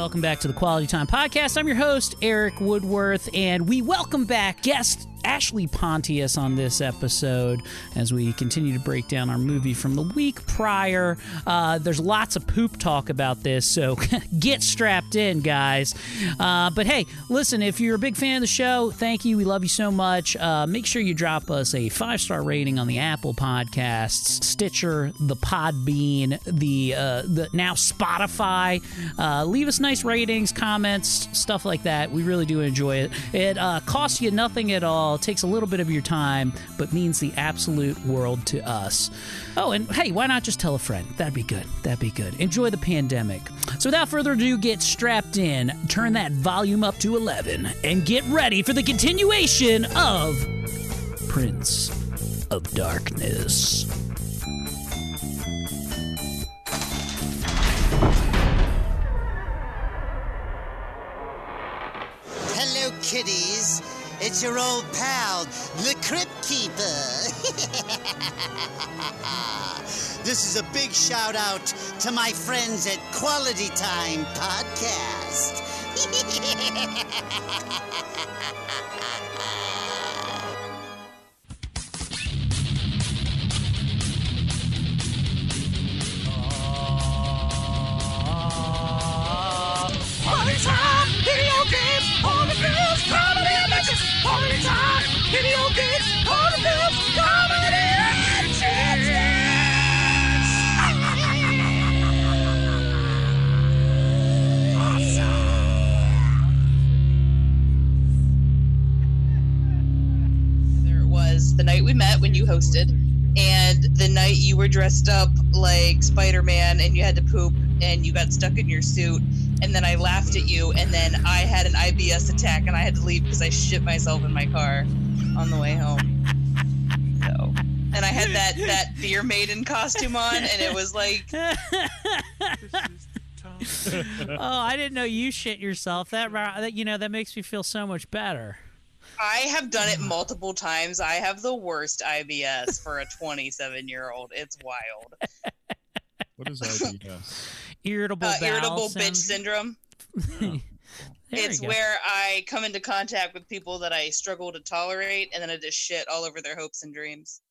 Welcome back to the Quality Time Podcast. I'm your host, Eric Woodworth, and we welcome back guest Ashley Pontius on this episode as we continue to break down our movie from the week prior. There's lots of poop talk about this, so get strapped in, guys. But hey, listen, if you're a big fan of the show, thank you. We love you so much. Make sure you drop us a 5-star rating on the Apple Podcasts, Stitcher, the Podbean, the now Spotify. Leave us nice ratings, comments, stuff like that. We really do enjoy it. It costs you nothing at all. It takes a little bit of your time, but means the absolute world to us. Oh, and hey, why not just tell a friend? That'd be good. That'd be good. Enjoy the pandemic. So without further ado, get strapped in, turn that volume up to 11, and get ready for the continuation of Prince of Darkness. Hello, kiddies. It's your old pal, the Crypt Keeper. This is a big shout out to my friends at Quality Time Podcast. Quality Time, video games, all the films, comedy adventures. Quality Time, video games, all the films, comedy There it was the night we met when you hosted, and the night you were dressed up like Spider-Man and you had to poop and you got stuck in your suit, and then I laughed at you, and then I had an IBS attack and I had to leave because I shit myself in my car on the way home. So, and I had that Beer Maiden costume on, and it was like, Oh, I didn't know you shit yourself. That makes me feel so much better. I have done it multiple times. I have the worst IBS for a 27-year-old. It's wild. What is IBS? Irritable bitch syndrome. It's where I come into contact with people that I struggle to tolerate, and then I just shit all over their hopes and dreams.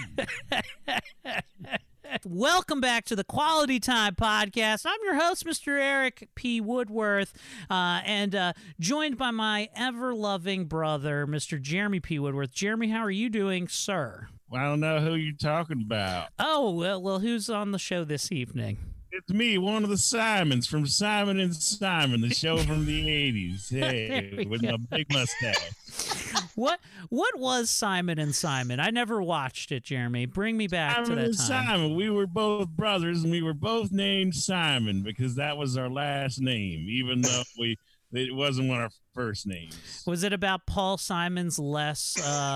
Welcome back to the Quality Time Podcast. I'm your host, Mr. Eric P. Woodworth, and joined by my ever-loving brother, Mr. Jeremy P. Woodworth. Jeremy, how are you doing, sir? Well, I don't know who you're talking about. Oh, well, who's on the show this evening? It's me, one of the Simons from Simon and Simon, the show from the 80s. Hey, with my big mustache. What was Simon and Simon? I never watched it, Jeremy. Bring me back to that time. Simon, we were both brothers, and we were both named Simon because that was our last name, even though it wasn't one of our first names. Was it about Paul Simon's less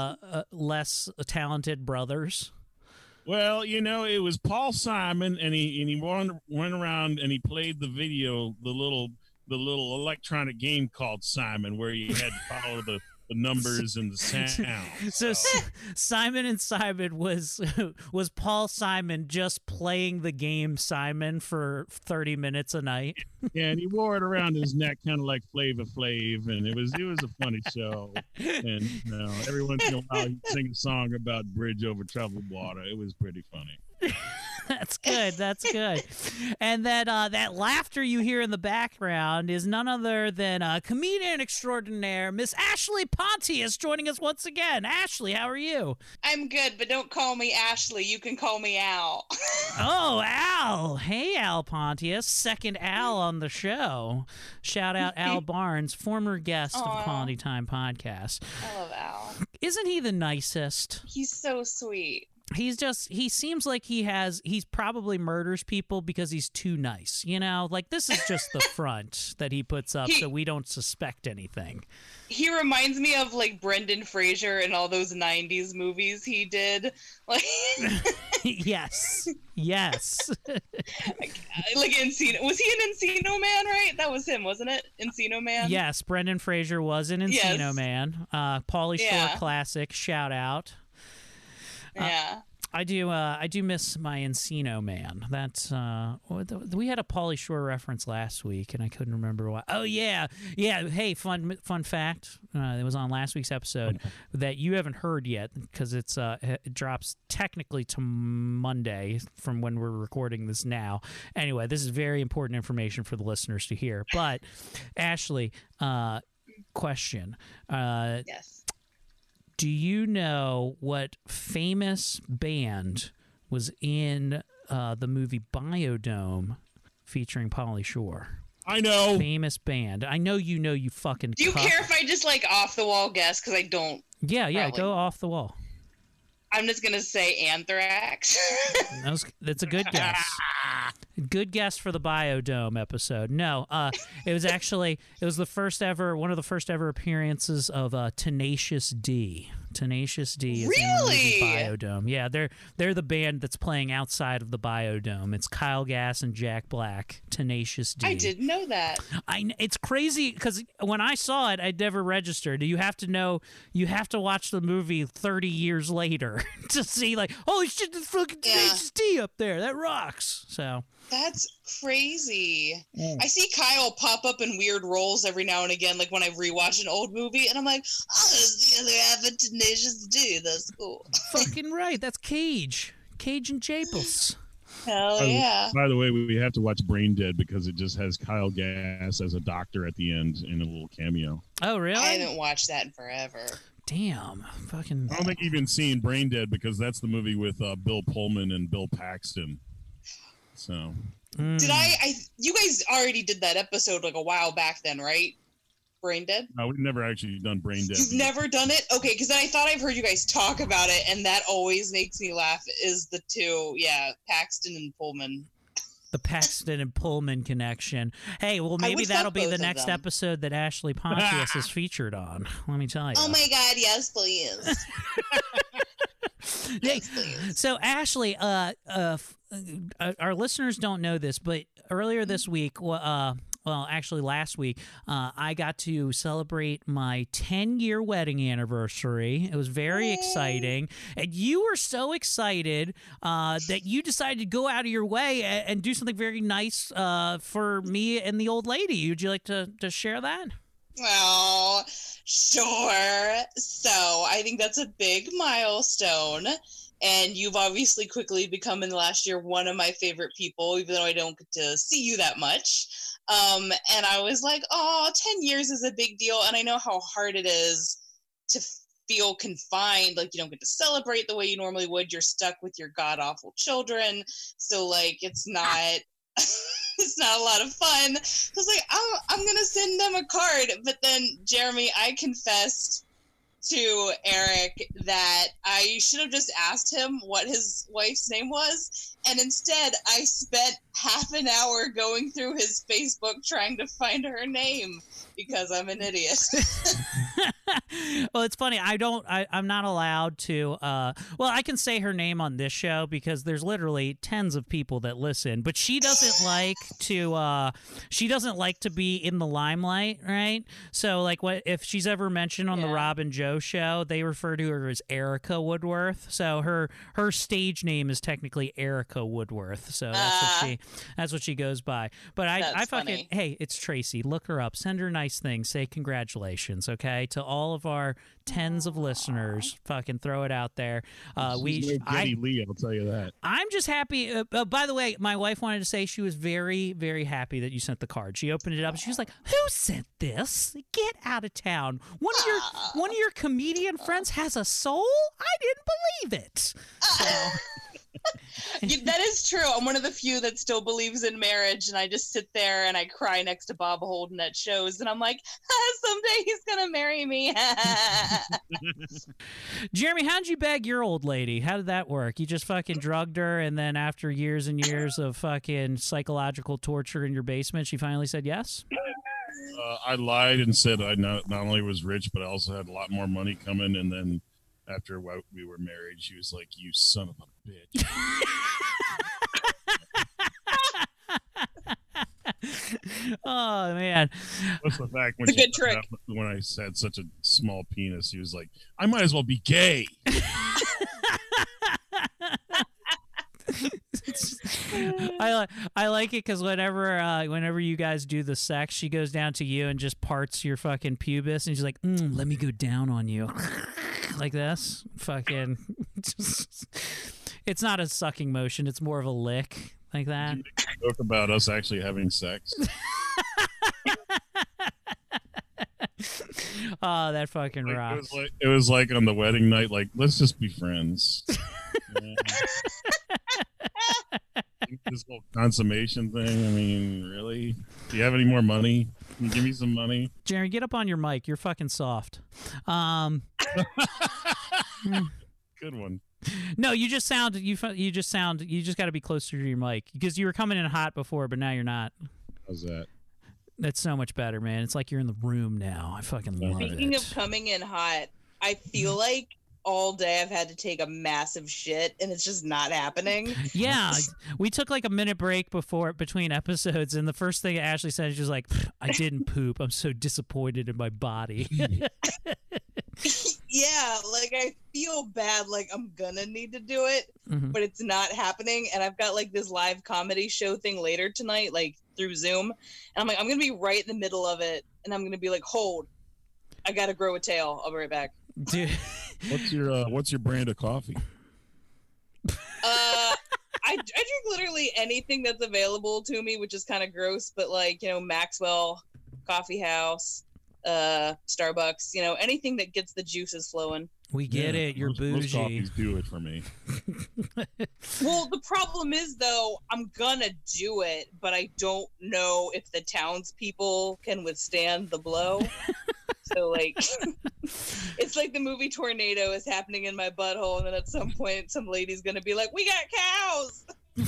talented brothers? Well, it was Paul Simon, and he went around and he played the video, the little electronic game called Simon, where you had to follow the numbers and the sound. So Simon and Simon was Paul Simon just playing the game Simon for 30 minutes a night. Yeah, and he wore it around his neck, kind of like Flava Flav, and it was a funny show. And every once in a while he'd sing a song about bridge over troubled water. It was pretty funny. That's good. That's good. And that laughter you hear in the background is none other than comedian extraordinaire Miss Ashley Pontius joining us once again. Ashley, how are you? I'm good, but don't call me Ashley. You can call me Al. Oh, Al. Hey, Al Pontius. Second Al on the show. Shout out Al Barnes, former guest of the Quality Time Podcast. I love Al. Isn't he the nicest? He's so sweet. He seems like he's probably murders people because he's too nice, like this is just the front that he puts up so we don't suspect anything. He reminds me of like Brendan Fraser in all those 90s movies he did. Like Yes. Like Encino. Was he in Encino Man, right? That was him, wasn't it? Encino Man? Yes, Brendan Fraser was in Encino Man. Pauly Shore Yeah. classic, shout out. Yeah. I do miss my Encino Man. That's we had a Pauly Shore reference last week, and I couldn't remember why. Oh yeah. Hey, fun fact. It was on last week's episode that you haven't heard yet because it drops technically to Monday from when we're recording this now. Anyway, this is very important information for the listeners to hear. But Ashley, question. Yes. Do you know what famous band was in the movie Biodome featuring Pauly Shore? I know. Famous band. I know you fucking Do you cuck. care if I just like off the wall guess? Because I don't. Yeah, Probably. go off the wall. I'm just gonna say Anthrax. That's a good guess. Good guess for the Biodome episode. No, it was the first ever, one of the first ever appearances of Tenacious D. Tenacious D is in the movie Biodome. Yeah, they're the band that's playing outside of the Biodome. It's Kyle Gass and Jack Black. Tenacious D. I didn't know that. It's crazy because when I saw it, I never registered. You have to watch the movie 30 years later to see like, holy shit, this fucking Tenacious D up there. That rocks. So. That's crazy. I see Kyle pop up in weird roles every now and again, like when I rewatch an old movie, and I'm like, oh, there's the other half of Tenacious D. That's cool. Fucking right. That's Cage and Japles. Hell yeah. By the way, we have to watch Brain Dead because it just has Kyle Gass as a doctor at the end in a little cameo. Oh, really? I haven't watched that in forever. Damn. Fucking. I don't think you've even seen Brain Dead because that's the movie with Bill Pullman and Bill Paxton. So. Did you guys already did that episode like a while back then, right? Brain Dead? No, we've never actually done Brain Dead. You've never done it? Okay, because I thought I've heard you guys talk about it, and that always makes me laugh, is the two, Paxton and Pullman. The Paxton and Pullman connection. Hey, well, maybe that'll be the next episode that Ashley Pontius is featured on. Let me tell you. Oh my God, yes, please. Yes, please. So, Ashley, our listeners don't know this, but earlier this week, actually last week, I got to celebrate my 10-year wedding anniversary. It was very exciting. And you were so excited that you decided to go out of your way and do something very nice for me and the old lady. Would you like to share that? Oh, sure. So I think that's a big milestone. And you've obviously quickly become in the last year one of my favorite people, even though I don't get to see you that much. And I was like, 10 years is a big deal. And I know how hard it is to feel confined. Like, you don't get to celebrate the way you normally would. You're stuck with your god-awful children. So, like, it's not... it's not a lot of fun. So I was like, I'm going to send them a card. But then, Jeremy, I confessed to Eric that I should have just asked him what his wife's name was. And instead, I spent half an hour going through his Facebook trying to find her name because I'm an idiot. Well, it's funny. I'm not allowed to. I can say her name on this show because there's literally tens of people that listen. But she doesn't like to. She doesn't like to be in the limelight, right? So, like, what if she's ever mentioned on the Rob and Joe show? They refer to her as Erica Woodworth. So her stage name is technically Erica Woodworth. So that's what she goes by. But I fucking hey, it's Tracy. Look her up. Send her nice things. Say congratulations, okay, to all of our tens of listeners. Fucking throw it out there. Lee, I'll tell you that. I'm just happy. By the way, my wife wanted to say she was very, very happy that you sent the card. She opened it up. She was like, "Who sent this? Get out of town. One of your comedian friends has a soul? I didn't believe it." So. That is true. I'm one of the few that still believes in marriage, and I just sit there and I cry next to Bob Holden at shows, and I'm like, someday he's gonna marry me. Jeremy, how'd you bag your old lady? How did that work? You just fucking drugged her, and then after years and years of fucking psychological torture in your basement, she finally said yes? I lied and said I not only was rich, but I also had a lot more money coming, and then after we were married, she was like, "You son of a bitch." Oh man, what's the fact when it's a good trick. When I said such a small penis, he was like, "I might as well be gay." I like it because whenever you guys do the sex, she goes down to you and just parts your fucking pubis, and she's like, "Let me go down on you," like this. Fucking, it's not a sucking motion; it's more of a lick, like that. You make a joke about us actually having sex. Oh, that fucking rocks. It was like on the wedding night, like, let's just be friends. This whole consummation thing, I mean, really? Do you have any more money? Can you give me some money? Jerry, get up on your mic. You're fucking soft. Good one. No, you just sound. You just got to be closer to your mic because you were coming in hot before, but now you're not. How's that? That's so much better, man. It's like you're in the room now. I fucking love it. Speaking of coming in hot, I feel like all day I've had to take a massive shit and it's just not happening. Yeah, we took like a minute break between episodes, and the first thing Ashley said is just like, "I didn't poop. I'm so disappointed in my body." Yeah, like I feel bad, like I'm gonna need to do it, but it's not happening. And I've got like this live comedy show thing later tonight, like through Zoom, and I'm like, I'm gonna be right in the middle of it, and I'm gonna be like, hold, I gotta grow a tail. I'll be right back. Dude, what's your brand of coffee? I drink literally anything that's available to me, which is kind of gross, but like, you know, Maxwell Coffee House, Starbucks, you know, anything that gets the juices flowing. We get it. You're bougie. Most coffees do it for me. Well, the problem is, though, I'm gonna do it, but I don't know if the townspeople can withstand the blow. So, like, it's like the movie Tornado is happening in my butthole, and then at some point, some lady's gonna be like, "We got cows."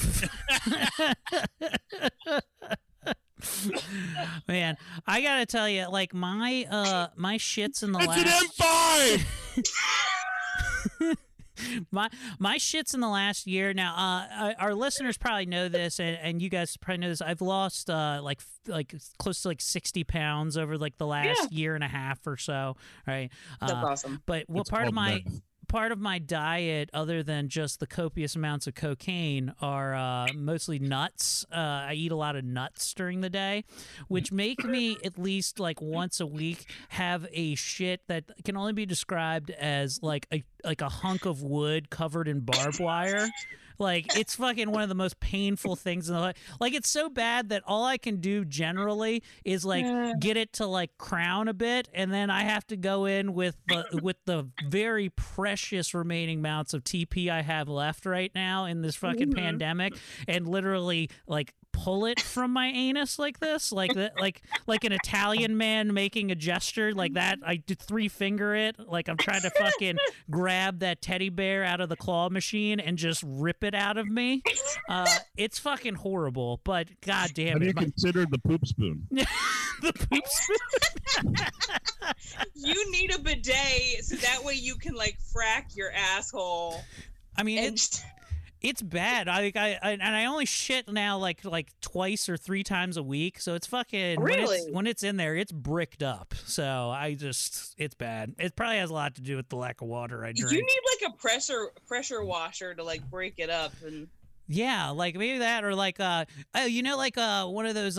Man, I gotta tell you, like my shits in the It's last an M5. my shits in the last year. Now, our listeners probably know this, and you guys probably know this. I've lost like close to like 60 pounds over like the last year and a half or so. Right? That's awesome. But what part of my diet, other than just the copious amounts of cocaine, are mostly nuts. I eat a lot of nuts during the day, which make me at least like once a week have a shit that can only be described as like a hunk of wood covered in barbed wire. Like, it's fucking one of the most painful things in the life. Like, it's so bad that all I can do generally is like get it to like crown a bit, and then I have to go in with the very precious remaining amounts of TP I have left right now in this fucking pandemic, and literally like pull it from my anus like this, like an Italian man making a gesture like that. I did 3-finger it, like I'm trying to fucking grab that teddy bear out of the claw machine and just rip it out of me. It's fucking horrible, but goddamn, Have you considered the poop spoon? The poop spoon. You need a bidet so that way you can like frack your asshole. I mean, it's bad. I only shit now like twice or 3 times a week, so it's fucking really when it's in there, it's bricked up. So it's bad. It probably has a lot to do with the lack of water I drink. You need like a pressure washer to like break it up and. Yeah, like maybe that, or like one of those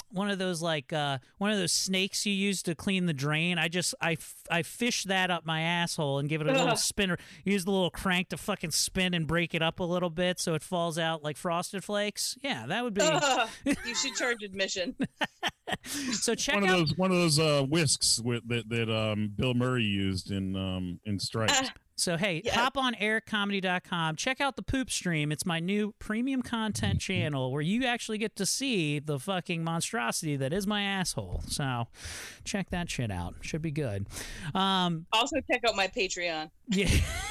snakes you use to clean the drain. I fish that up my asshole and give it a little spinner. Use the little crank to fucking spin and break it up a little bit so it falls out like Frosted Flakes. Yeah, that would be. You should charge admission. So check one of those whisks that Bill Murray used in Stripes. So, hey, hop on ericcomedy.com. Check out the Poop Stream. It's my new premium content channel where you actually get to see the fucking monstrosity that is my asshole. So, check that shit out. Should be good. Also, check out my Patreon. Yeah.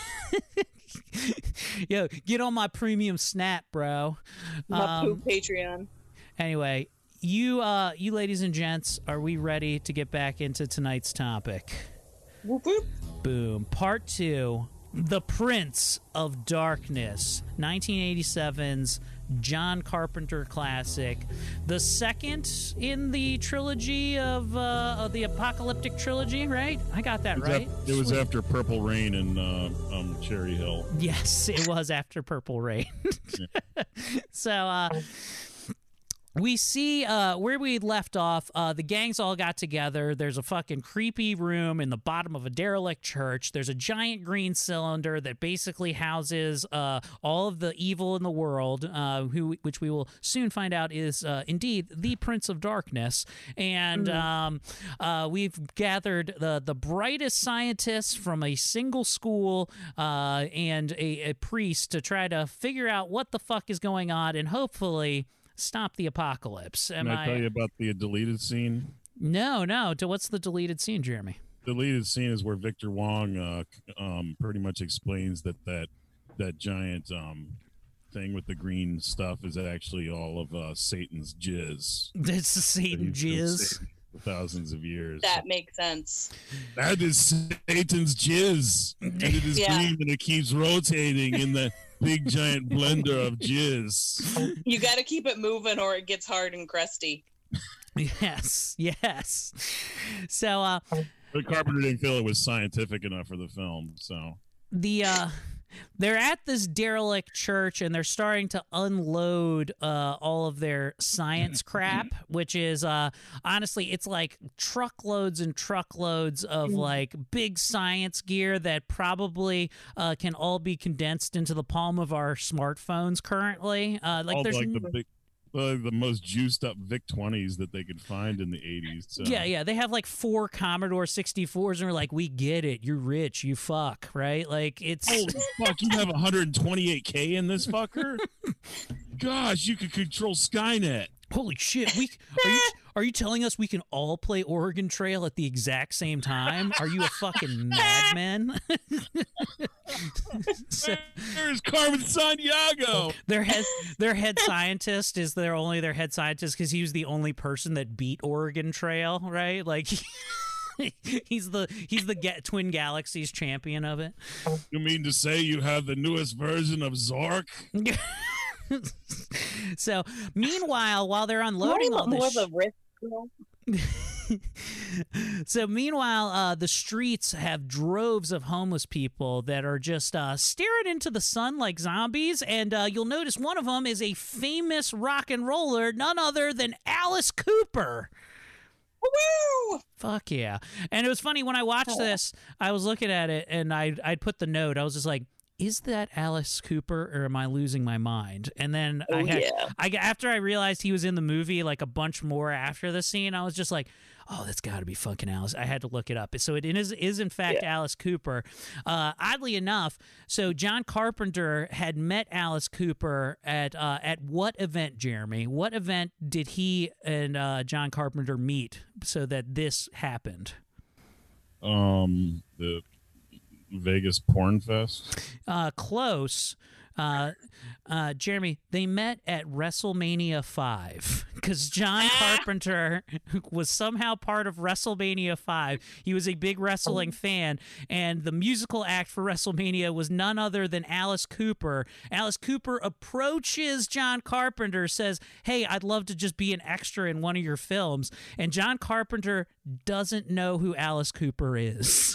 Yo, get on my premium snap, bro. My poop Patreon. Anyway, you ladies and gents, are we ready to get back into tonight's topic? Whoop, whoop. Boom. Part 2, The Prince of Darkness, 1987's John Carpenter classic, the second in the trilogy of the apocalyptic trilogy, right? I got that right. It was after Purple Rain and Cherry Hill. Yes, it was after Purple Rain. So we see where we left off. The gangs all got together. There's a fucking creepy room in the bottom of a derelict church. There's a giant green cylinder that basically houses all of the evil in the world, which we will soon find out is indeed the Prince of Darkness. And we've gathered the brightest scientists from a single school and a priest to try to figure out what the fuck is going on and hopefully stop the apocalypse. Can I tell you about the deleted scene? No. What's the deleted scene, Jeremy? The deleted scene is where Victor Wong pretty much explains that giant thing with the green stuff is actually all of Satan's jizz. It's Satan jizz. For thousands of years. That makes sense. That is Satan's jizz. And it is green and it keeps rotating in the big giant blender of jizz. You got to keep it moving or it gets hard and crusty. Yes. So but Carpenter didn't feel it was scientific enough for the film, so they're at this derelict church and they're starting to unload all of their science crap, which is honestly, it's like truckloads and truckloads of like big science gear that probably can all be condensed into the palm of our smartphones currently. The most juiced up VIC-20s that they could find in the 80s. So. Yeah. They have like 4 Commodore 64s and we're like, we get it. You're rich. You fuck, right? Like it's. Holy fuck, you have 128K in this fucker? Gosh, you could control Skynet. Holy shit! Are you telling us we can all play Oregon Trail at the exact same time? Are you a fucking madman? There's Carmen Sandiego. Their head scientist is their head scientist because he was the only person that beat Oregon Trail, right? Like he's the Twin Galaxies champion of it. You mean to say you have the newest version of Zork? So, meanwhile, while they're unloading all this, so meanwhile, the streets have droves of homeless people that are just staring into the sun like zombies, and you'll notice one of them is a famous rock and roller, none other than Alice Cooper. Woo! Fuck yeah! And it was funny when I watched this. I was looking at it, and I'd put the note. I was just like, is that Alice Cooper or am I losing my mind? And then after I realized he was in the movie like a bunch more after the scene, I was just like, oh, that's got to be fucking Alice. I had to look it up. So it is in fact Alice Cooper. Oddly enough, so John Carpenter had met Alice Cooper at what event, Jeremy? What event did he and John Carpenter meet so that this happened? The Vegas Porn Fest? Close. Jeremy, they met at WrestleMania 5 because John Carpenter was somehow part of WrestleMania 5. He was a big wrestling fan, and the musical act for WrestleMania was none other than Alice Cooper. Alice Cooper approaches John Carpenter, says, hey, I'd love to just be an extra in one of your films. And John Carpenter doesn't know who Alice Cooper is.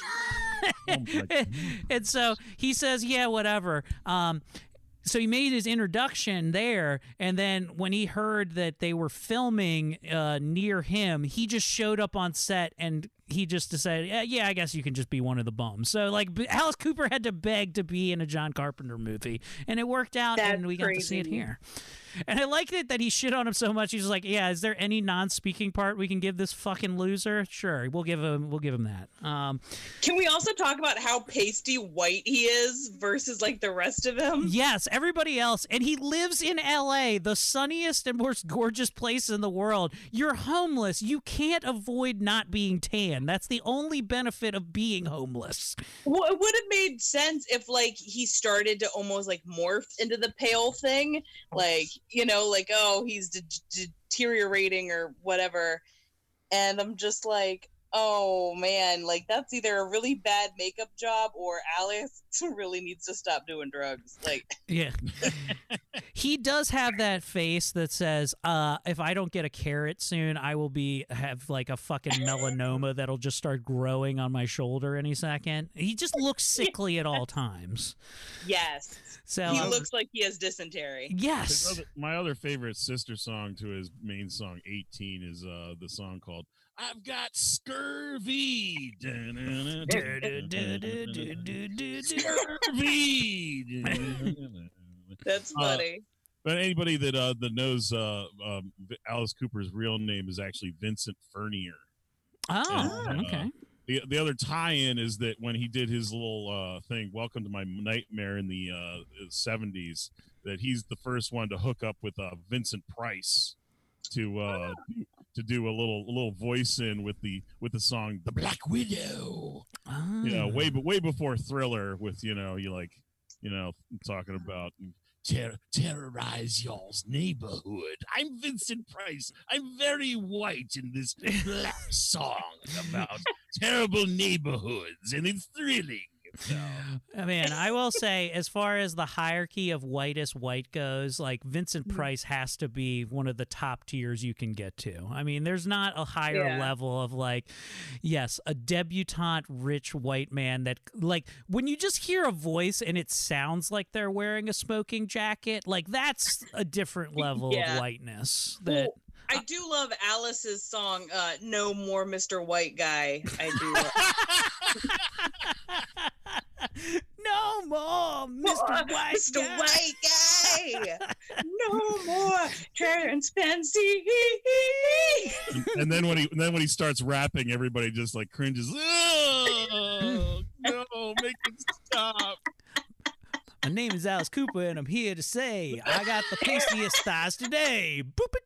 And so he says, yeah, whatever. So he made his introduction there, and then when he heard that they were filming near him, he just showed up on set and he just decided, yeah, I guess you can just be one of the bums. So, like, Alice Cooper had to beg to be in a John Carpenter movie, and it worked out, and we got to see it here. And I liked it that he shit on him so much. He's like, yeah, is there any non-speaking part we can give this fucking loser? Sure, we'll give him that. Can we also talk about how pasty white he is versus like the rest of him? Yes, everybody else. And he lives in LA, the sunniest and most gorgeous place in the world. You're homeless. You can't avoid not being tan. That's the only benefit of being homeless. Well, it would have made sense if like he started to almost like morph into the pale thing. Like, you know, like, oh, he's deteriorating or whatever. And I'm just like, Oh man, like that's either a really bad makeup job or Alex really needs to stop doing drugs. Like, yeah, he does have that face that says, if I don't get a carrot soon, I will have like a fucking melanoma that'll just start growing on my shoulder any second. He just looks sickly at all times. yes. So He looks like he has dysentery. yes. My other favorite sister song to his main song, 18, is the song called I've Got Scurvy. Scurvy. That's funny. But anybody that knows Alice Cooper's real name is actually Vincent Furnier. Oh, And, okay. The other tie-in is that when he did his little thing, Welcome to My Nightmare in the 70s, that he's the first one to hook up with Vincent Price to do a little voice in with the song The Black Widow. Oh. You know, way before Thriller, with talking about terrorize y'all's neighborhood. I'm Vincent Price. I'm very white in this black song about terrible neighborhoods, and it's thrilling. So. I mean, I will say, as far as the hierarchy of whitest white goes, like Vincent Price has to be one of the top tiers you can get to. I mean, there's not a higher level of like, yes, a debutante rich white man that, like, when you just hear a voice and it sounds like they're wearing a smoking jacket, like that's a different level of whiteness. That. Well, I do love Alice's song, No More Mr. White Guy. I do love No more Mr. White Mr. Guy. White Guy. No more transparency. And then when he starts rapping, everybody just like cringes. Oh, no, make it stop. My name is Alice Cooper, and I'm here to say I got the pastiest thighs today.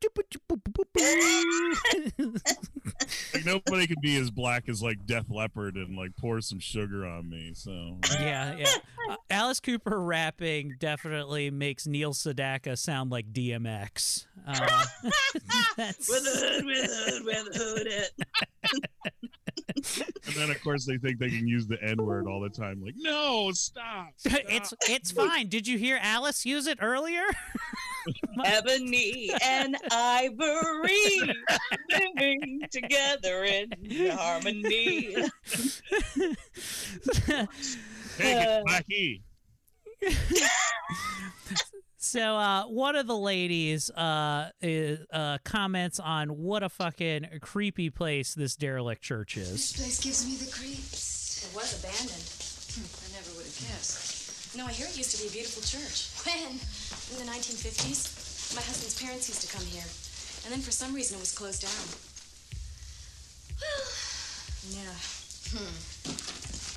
Like nobody could be as black as like Def Leppard and like pour some sugar on me. So Yeah. Alice Cooper rapping definitely makes Neil Sedaka sound like DMX. That's... With the hood, it. And then of course they think they can use the N-word all the time. Like, no, stop. It's fine. Did you hear Alice use it earlier? Ebony and ivory living together in harmony. Take it, Blackie. So one of the ladies comments on what a fucking creepy place this derelict church is. This place gives me the creeps. It was abandoned. I never would have guessed. No, I hear it used to be a beautiful church. When? In the 1950s, my husband's parents used to come here. And then for some reason it was closed down. Well, yeah.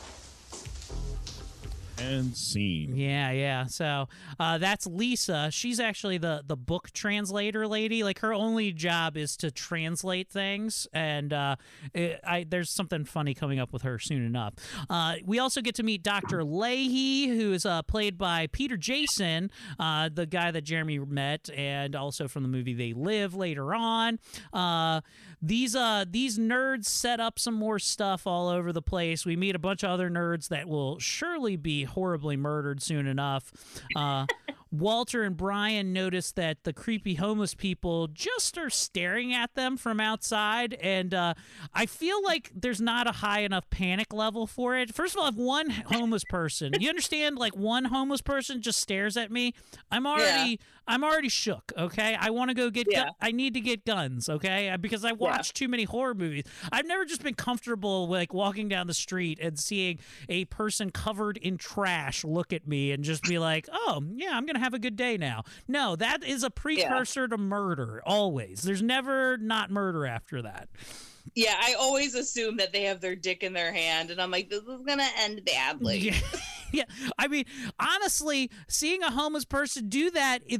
And scene. Yeah. So that's Lisa. She's actually the book translator lady. Like her only job is to translate things, and there's something funny coming up with her soon enough. We also get to meet Dr. Leahy, who is played by Peter Jason, the guy that Jeremy met, and also from the movie They Live later on. These nerds set up some more stuff all over the place. We meet a bunch of other nerds that will surely be horribly murdered soon enough. Walter and Brian notice that the creepy homeless people just are staring at them from outside, and I feel like there's not a high enough panic level for it. First of all, if one homeless person, you understand, like one homeless person just stares at me, I'm already shook. Okay, I want to go get. I need to get guns. Okay, because I watched too many horror movies. I've never just been comfortable like walking down the street and seeing a person covered in trash look at me and just be like, oh yeah, I'm gonna have a good day now. No, that is a precursor to murder. Always. There's never not murder after that. Yeah, I always assume that they have their dick in their hand, and I'm like, this is gonna end badly. Yeah. I mean, honestly, seeing a homeless person do that,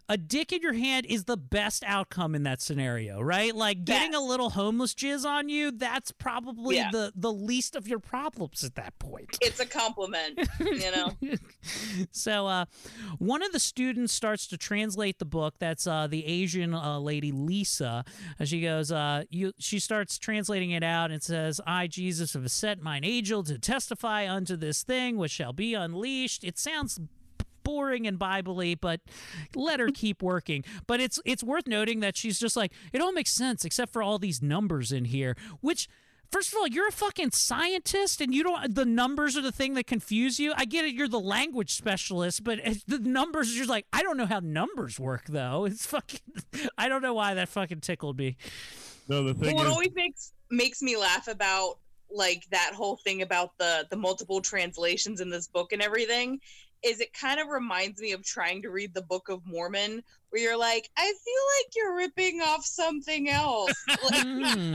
a dick in your hand is the best outcome in that scenario, right? Like getting a little homeless jizz on you, that's probably the least of your problems at that point. It's a compliment, you know? So one of the students starts to translate the book. That's the Asian lady, Lisa. She goes, she starts translating it out and says, I, Jesus, have sent mine angel to testify unto this thing which shall be unleashed. It sounds boring and Bible-y, but let her keep working. But it's worth noting that she's just like, it all makes sense except for all these numbers in here, which, first of all, you're a fucking scientist and you don't, the numbers are the thing that confuse you. I get it, you're the language specialist, but the numbers, you're like, I don't know how numbers work though. It's fucking, I don't know why that fucking tickled me. No, the thing what is, always makes me laugh about like that whole thing about the multiple translations in this book and everything is it kind of reminds me of trying to read the Book of Mormon, where you're like, I feel like you're ripping off something else. Like,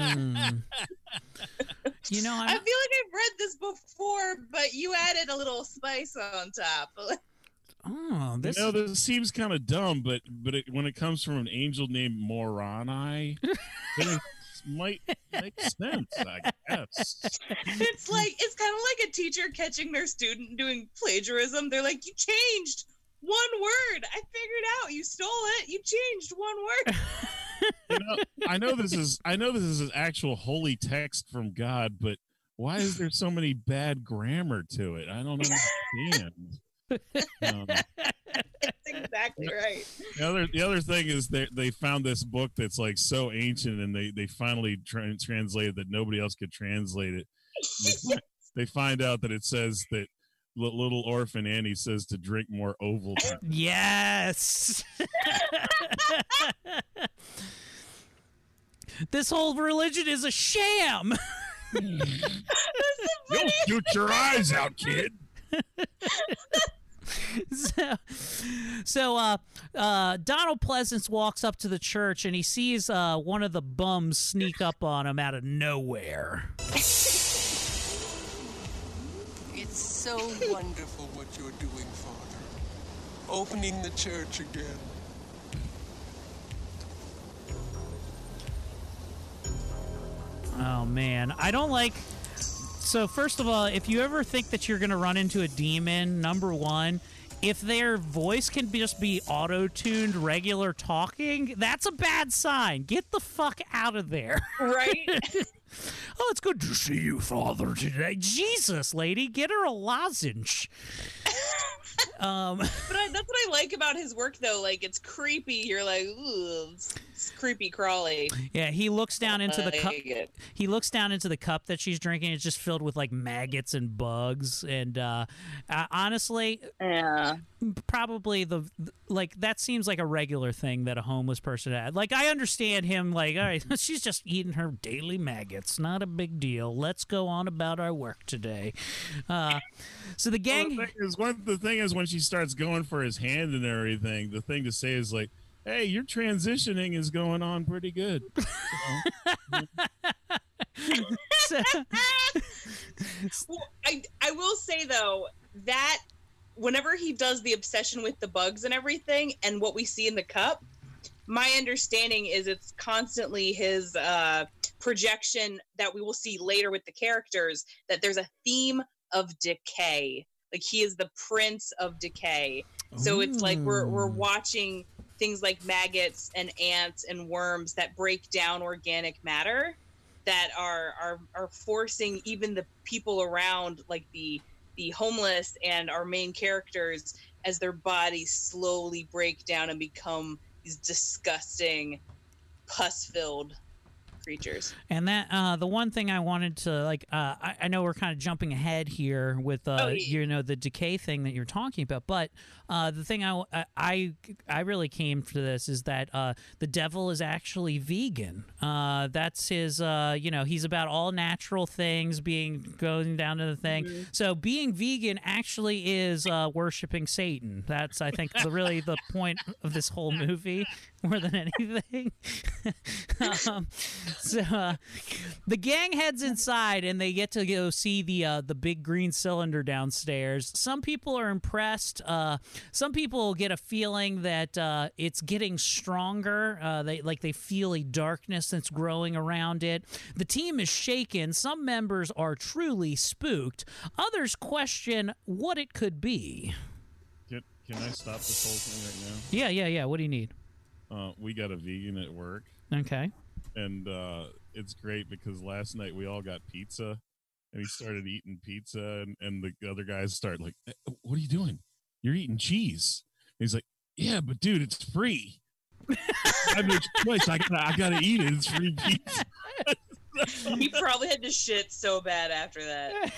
You know, I feel like I've read this before, but you added a little spice on top. Oh, this... You know, this seems kind of dumb, but when it comes from an angel named Moroni, it might make sense, I guess. It's kind of like a teacher catching their student doing plagiarism. They're like, you changed one word. I figured out you stole it. You changed one word. You know, I know this is an actual holy text from God, but why is there so many bad grammar to it? I don't understand. That's exactly right. The other thing is they found this book that's like so ancient, and they finally translated that nobody else could translate it. They find out that it says that little orphan Annie says to drink more Ovaltine. Yes. This whole religion is a sham. Don't shoot your eyes out, kid. So Donald Pleasance walks up to the church and he sees one of the bums sneak up on him out of nowhere. It's so wonderful what you're doing, Father. Opening the church again. Oh, man. I don't like... So, first of all, if you ever think that you're going to run into a demon, number one, if their voice can just be auto-tuned regular talking, that's a bad sign. Get the fuck out of there. Right? Oh, it's good to see you, Father, today. Jesus, lady, get her a lozenge. But that's what I like about his work, though. Like, it's creepy. You're like, ooh, it's creepy crawly. Yeah, he looks down into the cup. He looks down into the cup that she's drinking. It's just filled with like maggots and bugs. And honestly, yeah, probably like that seems like a regular thing that a homeless person had. Like, I understand him. Like, all right, she's just eating her daily maggots. Not a big deal. Let's go on about our work today. So the gang. The thing is, when she starts going for his hand and everything, the thing to say is like, hey, your transitioning is going on pretty good. Well, I will say, though, that whenever he does the obsession with the bugs and everything and what we see in the cup, my understanding is it's constantly his projection that we will see later with the characters, that there's a theme of decay. Like, he is the prince of decay. So it's like we're watching things like maggots and ants and worms that break down organic matter that are forcing even the people around, like the homeless and our main characters, as their bodies slowly break down and become these disgusting pus-filled creatures. And that the one thing I wanted to like, I know we're kind of jumping ahead here with the decay thing that you're talking about, but the thing I really came to this is that the devil is actually vegan. That's his he's about all natural things going down to the thing. Mm-hmm. So being vegan actually is worshiping Satan. That's, I think, really the point of this whole movie. more than anything. The gang heads inside, and they get to go see the big green cylinder downstairs. Some people are impressed. Some people get a feeling that it's getting stronger. They feel a darkness that's growing around it. The team is shaken. Some members are truly spooked. Others question what it could be. Can I stop this whole thing right now? Yeah. What do you need? We got a vegan at work. Okay. And it's great because last night we all got pizza, and he started eating pizza, and the other guys start like, "What are you doing? You're eating cheese." And he's like, "Yeah, but dude, it's free. I have no choice. I gotta eat it. It's free pizza." He probably had to shit so bad after that.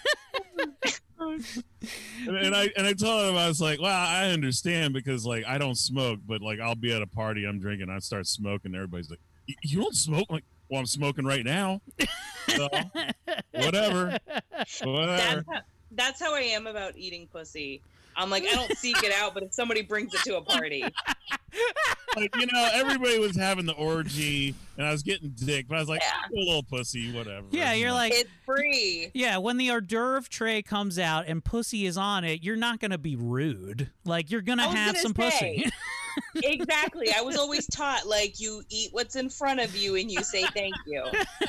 And I told him, I was like, well, I understand because like I don't smoke, but like I'll be at a party, I'm drinking, I start smoking, everybody's like, you don't smoke? Like, well, I'm smoking right now. So, whatever. That's how I am about eating pussy. I'm like, I don't seek it out, but if somebody brings it to a party. Like, everybody was having the orgy, and I was getting dick, but I was like, a little pussy, whatever. Yeah, you're like, it's free. Yeah, when the hors d'oeuvre tray comes out and pussy is on it, you're not going to be rude. Like, you're going to have some pussy. Exactly. I was always taught, like, you eat what's in front of you and you say thank you.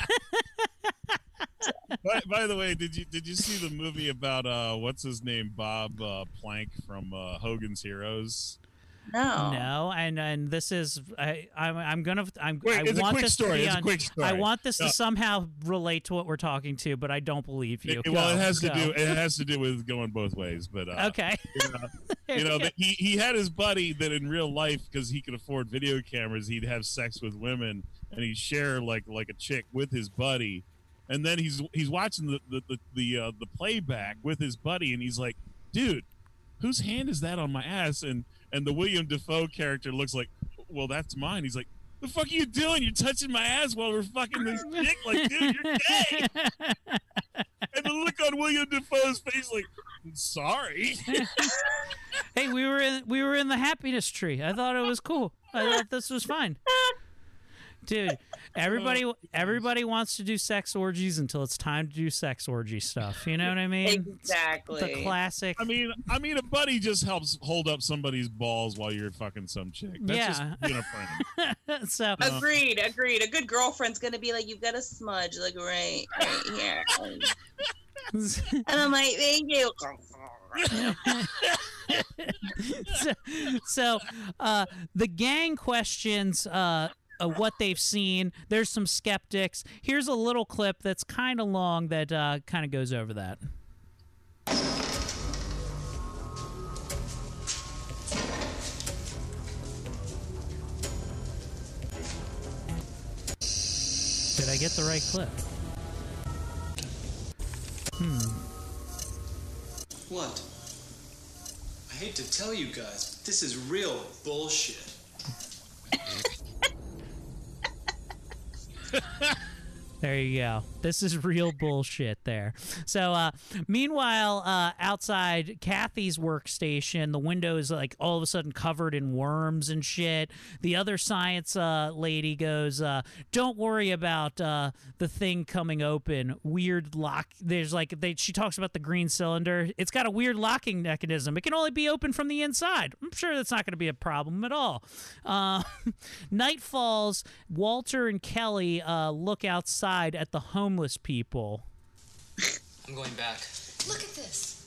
By the way, did you see the movie about what's his name, Bob Plank from Hogan's Heroes? No, and this is I want this to somehow relate to what we're talking to, but I don't believe you. It has to do with going both ways, but okay. He had his buddy that in real life, because he could afford video cameras, he'd have sex with women, and he'd share like a chick with his buddy, and then he's watching the playback with his buddy, and he's like, dude, whose hand is that on my ass? And the William Dafoe character looks like, well, that's mine. He's like, the fuck are you doing? You're touching my ass while we're fucking this chick. Like, dude, you're gay. And the look on William Dafoe's face, like, sorry. Hey, we were in the happiness tree. I thought it was cool. I thought this was fine. Dude, everybody wants to do sex orgies until it's time to do sex orgy stuff. You know what I mean? Exactly. The classic. I mean, a buddy just helps hold up somebody's balls while you're fucking some chick. That's just being a friend. So agreed. A good girlfriend's gonna be like, you've got a smudge, like right here. And I'm like, thank you. So the gang questions what they've seen. There's some skeptics. Here's a little clip that's kind of long that kind of goes over that. Did I get the right clip? What? I hate to tell you guys, but this is real bullshit. There you go. This is real bullshit there. So, meanwhile, outside Kathy's workstation, the window is like all of a sudden covered in worms and shit. The other science lady goes, "Don't worry about the thing coming open. Weird lock. There's she talks about the green cylinder. It's got a weird locking mechanism. It can only be open from the inside. I'm sure that's not going to be a problem at all." Night falls. Walter and Kelly look outside at the homeless people. I'm going back. Look at this.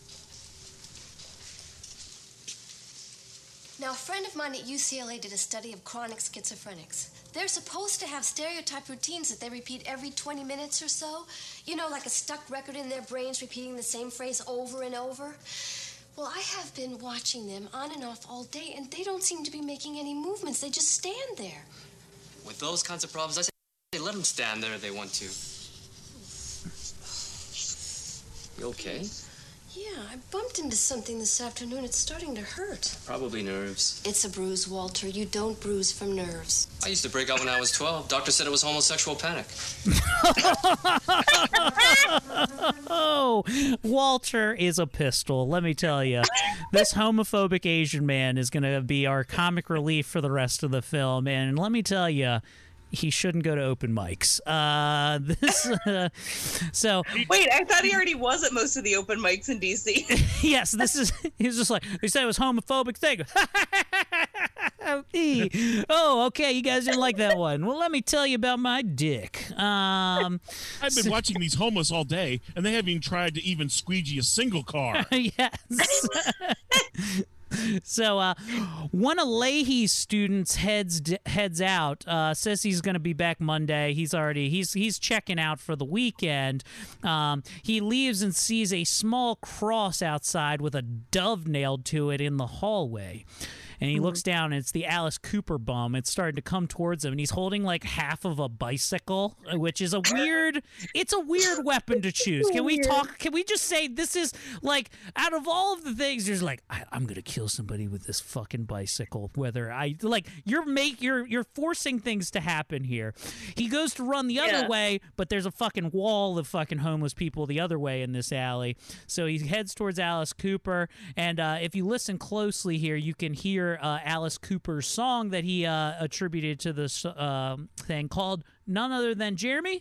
Now, a friend of mine at UCLA did a study of chronic schizophrenics. They're supposed to have stereotype routines that they repeat every 20 minutes or so. You know, like a stuck record in their brains repeating the same phrase over and over. Well, I have been watching them on and off all day, and they don't seem to be making any movements. They just stand there. With those kinds of problems, I say let them stand there if they want to. You okay? Yeah, I bumped into something this afternoon. It's starting to hurt. Probably nerves. It's a bruise, Walter. You don't bruise from nerves. I used to break out when I was 12. Doctor said it was homosexual panic. Oh, Walter is a pistol. Let me tell you, this homophobic Asian man is going to be our comic relief for the rest of the film. And let me tell you, he shouldn't go to open mics. So wait, I thought he already was at most of the open mics in DC. Yes, he's just like, they said it was homophobic thing. Oh, okay, you guys didn't like that one. Well, let me tell you about my dick. I've been watching these homeless all day, and they haven't even tried to even squeegee a single car. Yes. So one of Leahy's students heads out, says he's going to be back Monday. He's checking out for the weekend. He leaves and sees a small cross outside with a dove nailed to it in the hallway. And he looks down, and it's the Alice Cooper bum. It's starting to come towards him, and he's holding like half of a bicycle, which is it's a weird weapon to choose. Can we just say this is like, out of all of the things, there's like, I'm going to kill somebody with this fucking bicycle. Whether you're forcing things to happen here. He goes to run the other way, but there's a fucking wall of fucking homeless people the other way in this alley. So he heads towards Alice Cooper, and if you listen closely here, you can hear Alice Cooper's song that he attributed to this thing called none other than Jeremy?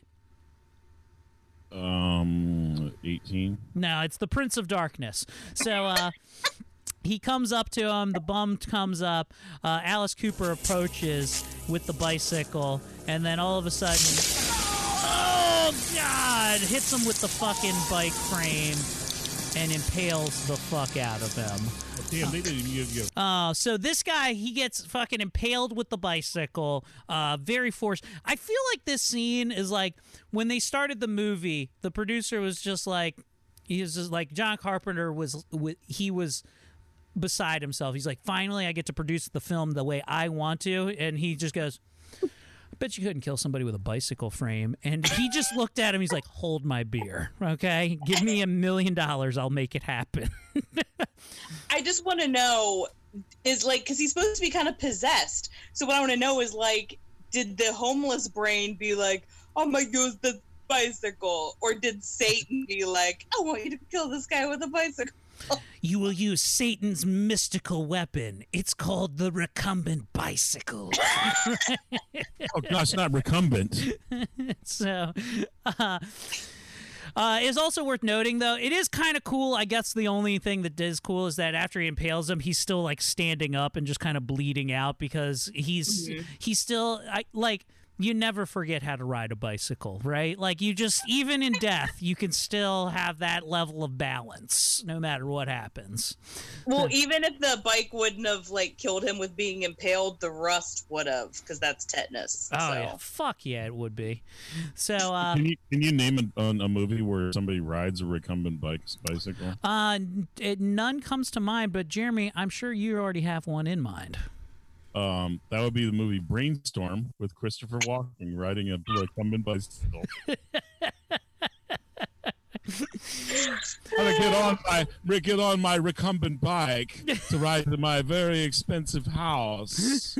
18. No, it's the Prince of Darkness. So he comes up to him, the bum comes up, Alice Cooper approaches with the bicycle, and then all of a sudden, oh God, hits him with the fucking bike frame and impales the fuck out of him. Damn, they didn't even give you. So this guy, he gets fucking impaled with the bicycle, very forced. I feel like this scene is like, when they started the movie, the producer was just like, John Carpenter was beside himself. He's like, finally I get to produce the film the way I want to. And he just goes, I bet you couldn't kill somebody with a bicycle frame. And he just looked at him. He's like, hold my beer, okay? Give me $1 million. I'll make it happen. I just want to know, is like, because he's supposed to be kind of possessed. So what I want to know is like, did the homeless brain be like, I'm going to use the bicycle? Or did Satan be like, I want you to kill this guy with a bicycle? You will use Satan's mystical weapon. It's called the recumbent bicycle. Oh, gosh, not recumbent. So, it's also worth noting, though, it is kind of cool. I guess the only thing that is cool is that after he impales him, he's still, like, standing up and just kind of bleeding out because he's still, you never forget how to ride a bicycle, right? Like, you just, even in death, you can still have that level of balance no matter what happens. Well, even if the bike wouldn't have, like, killed him with being impaled, the rust would have, because that's tetanus. Oh, yeah. Fuck yeah, it would be. So, Can you name a movie where somebody rides a recumbent bicycle? None comes to mind, but Jeremy, I'm sure you already have one in mind. That would be the movie Brainstorm with Christopher Walken riding a recumbent bicycle. I'm gonna get on my recumbent bike to ride to my very expensive house.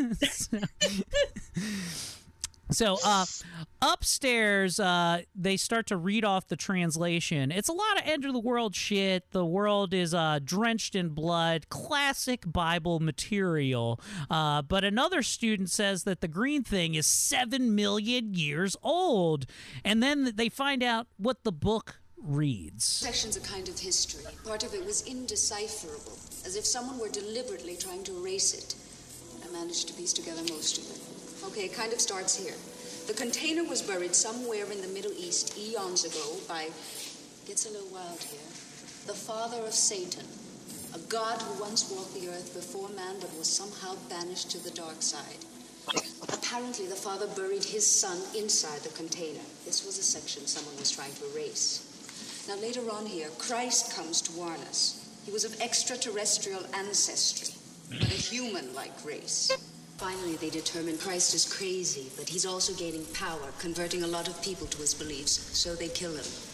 So upstairs, they start to read off the translation. It's a lot of end of the world shit. The world is drenched in blood, classic Bible material. But another student says that the green thing is 7 million years old. And then they find out what the book reads. Section's a kind of history. Part of it was indecipherable, as if someone were deliberately trying to erase it. I managed to piece together most of it. Okay, it kind of starts here. The container was buried somewhere in the Middle East eons ago by, gets a little wild here, the father of Satan, a god who once walked the earth before man but was somehow banished to the dark side. Apparently, the father buried his son inside the container. This was a section someone was trying to erase. Now, later on here, Christ comes to warn us. He was of extraterrestrial ancestry, but a human-like race. Finally, they determine Christ is crazy, but he's also gaining power, converting a lot of people to his beliefs, so they kill him.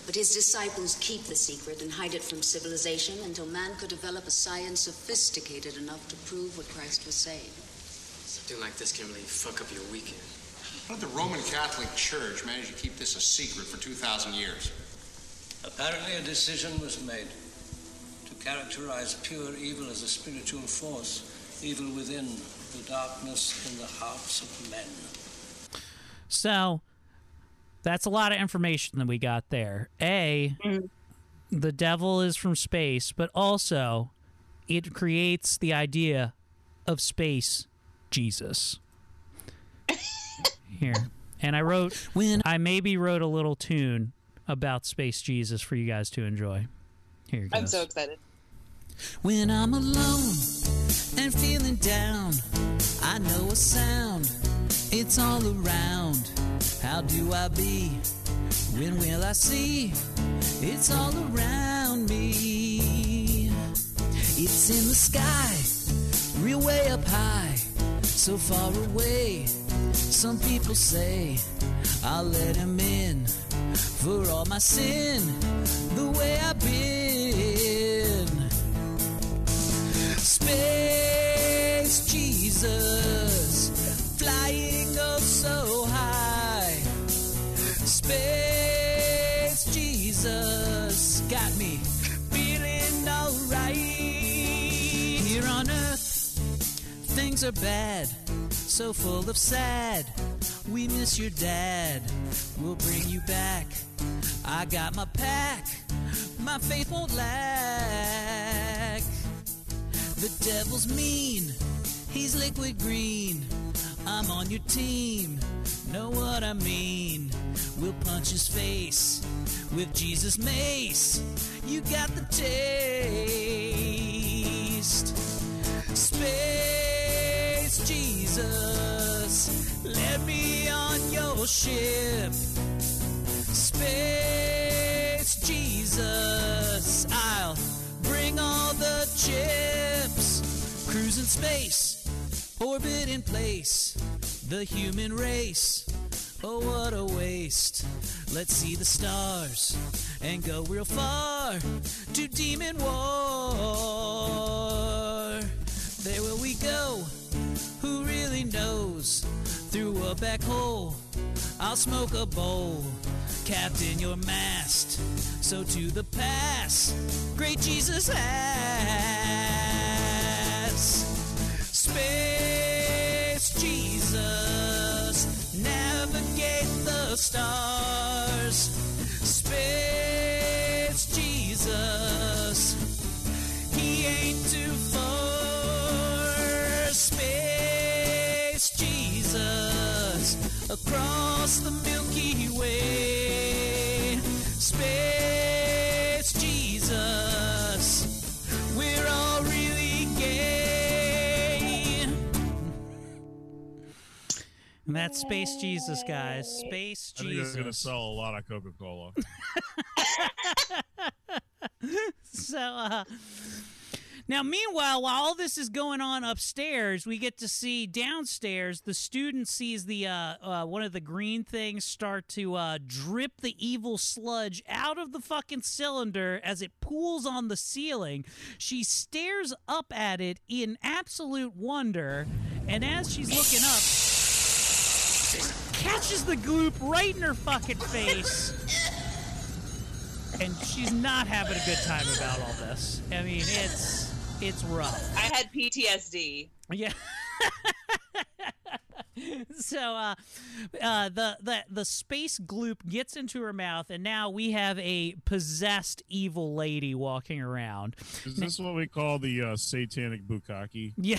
But his disciples keep the secret and hide it from civilization until man could develop a science sophisticated enough to prove what Christ was saying. Something like this can really fuck up your weekend. How did the Roman Catholic Church manage to keep this a secret for 2,000 years? Apparently a decision was made to characterize pure evil as a spiritual force, evil within the darkness in the hearts of men. So, that's a lot of information that we got there. The devil is from space, but also it creates the idea of space Jesus. Here. And I maybe wrote a little tune about space Jesus for you guys to enjoy. Here it goes. I'm so excited. When I'm alone and feeling down, I know a sound, it's all around. How do I be? When will I see? It's all around me. It's in the sky, real way up high, so far away. Some people say I'll let him in for all my sin, the way I've been. Space Jesus, flying oh so high. Space Jesus, got me feeling alright. Here on Earth, things are bad, so full of sad. We miss your dad, we'll bring you back. I got my pack, my faith won't lack. The devil's mean, he's liquid green. I'm on your team, know what I mean. We'll punch his face with Jesus' mace. You got the taste. Space Jesus, let me on your ship. Space Jesus, I'll bring all the chips. Cruising space, orbit in place. The human race, oh what a waste. Let's see the stars and go real far to demon war. There will we go, who really knows? Through a back hole, I'll smoke a bowl. Captain, your mast, so to the pass, great Jesus has. Space Jesus, navigate the stars. Space Jesus, he ain't too far. Space Jesus, across the Milky Way. Space Jesus, we're all really gay. And that's Space Jesus, guys. Space I think Jesus. they're going to sell a lot of Coca-Cola. So, now, meanwhile, while all this is going on upstairs, we get to see downstairs. The student sees the one of the green things start to drip the evil sludge out of the fucking cylinder as it pools on the ceiling. She stares up at it in absolute wonder, and as she's looking up, catches the gloop right in her fucking face. And she's not having a good time about all this. I mean, it's rough. I had PTSD. Yeah. So the space gloop gets into her mouth, and now we have a possessed evil lady walking around. Is this what we call the satanic bukkake? Yeah.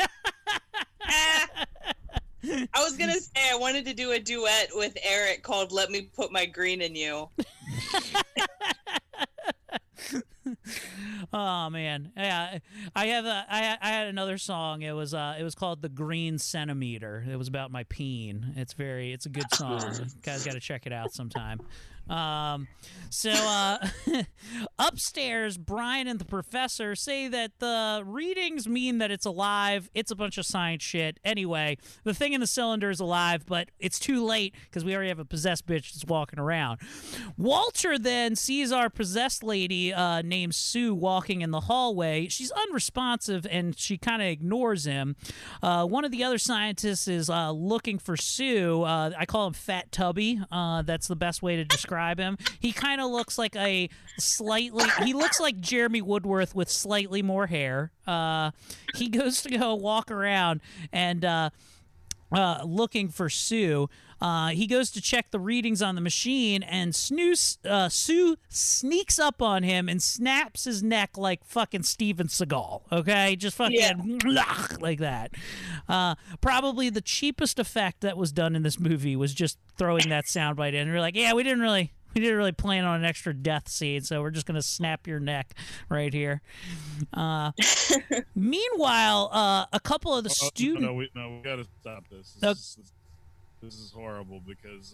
I was going to say I wanted to do a duet with Eric called Let Me Put My Green in You. Oh man, yeah. I had another song. It was called "The Green Centimeter." It was about my peen. It's a good song. You guys got to check it out sometime. Upstairs, Brian and the professor say that the readings mean that it's alive. It's a bunch of science shit. Anyway, the thing in the cylinder is alive, but it's too late because we already have a possessed bitch that's walking around. Walter then sees our possessed lady named Sue walking in the hallway. She's unresponsive and she kind of ignores him. One of the other scientists is looking for Sue. I call him Fat Tubby. That's the best way to describe him. He kind of looks like he looks like Jeremy Woodworth with slightly more hair. He goes to go walk around and looking for Sue. He goes to check the readings on the machine, and Sue sneaks up on him and snaps his neck like fucking Steven Seagal. Okay, just fucking like that. Probably the cheapest effect that was done in this movie was just throwing that soundbite in. We're like, yeah, we didn't really plan on an extra death scene, so we're just gonna snap your neck right here. Meanwhile, a couple of the students. No, we gotta stop this. This is horrible because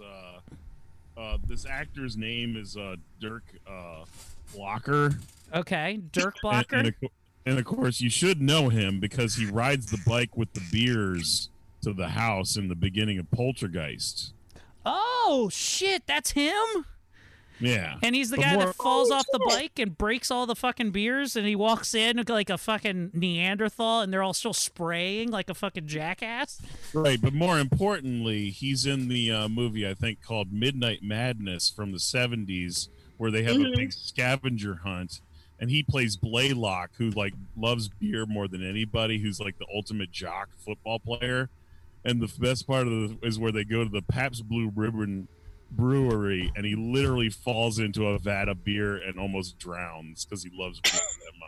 this actor's name is Dirk Blocker. Okay, Dirk Blocker. And of course, you should know him because he rides the bike with the beers to the house in the beginning of Poltergeist. Oh shit, that's him. Yeah. And he's the guy that falls off the bike and breaks all the fucking beers, and he walks in like a fucking Neanderthal, and they're all still spraying like a fucking jackass. Right, but more importantly, he's in the movie, I think, called Midnight Madness from the 70s, where they have a big scavenger hunt, and he plays Blaylock, who like loves beer more than anybody, who's like the ultimate jock football player. And the best part of is where they go to the Pabst Blue Ribbon brewery, and he literally falls into a vat of beer and almost drowns because he loves beer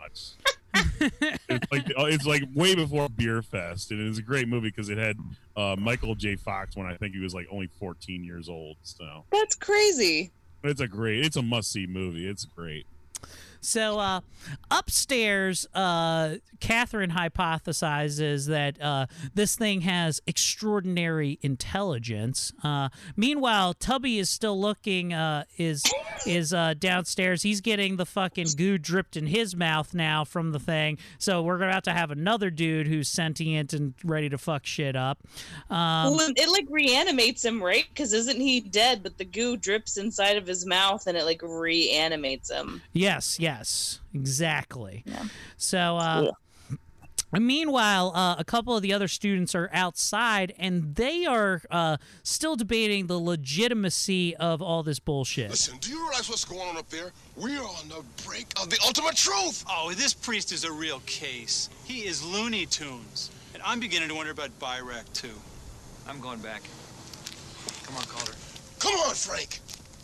that much. It's like way before Beer Fest, and it was a great movie because it had Michael J. Fox when I think he was like only 14 years old. So that's crazy. It's a must-see movie. It's great. So upstairs, Catherine hypothesizes that this thing has extraordinary intelligence. Meanwhile, Tubby is still looking, is downstairs. He's getting the fucking goo dripped in his mouth now from the thing. So we're about to have another dude who's sentient and ready to fuck shit up. Well, it like reanimates him, right? Because isn't he dead? But the goo drips inside of his mouth and it like reanimates him. Yes, exactly. Yeah. So, meanwhile, a couple of the other students are outside, and they are still debating the legitimacy of all this bullshit. Listen, do you realize what's going on up there? We're on the brink of the ultimate truth. Oh, this priest is a real case. He is Looney Tunes. And I'm beginning to wonder about Byrak, too. I'm going back. Come on, Calder. Come on, Frank.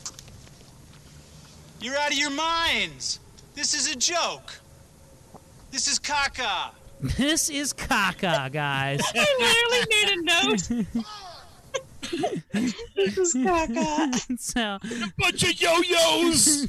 You're out of your minds. This is a joke. This is caca. This is caca, guys. I literally made a note. This is caca. So, a bunch of yo-yos.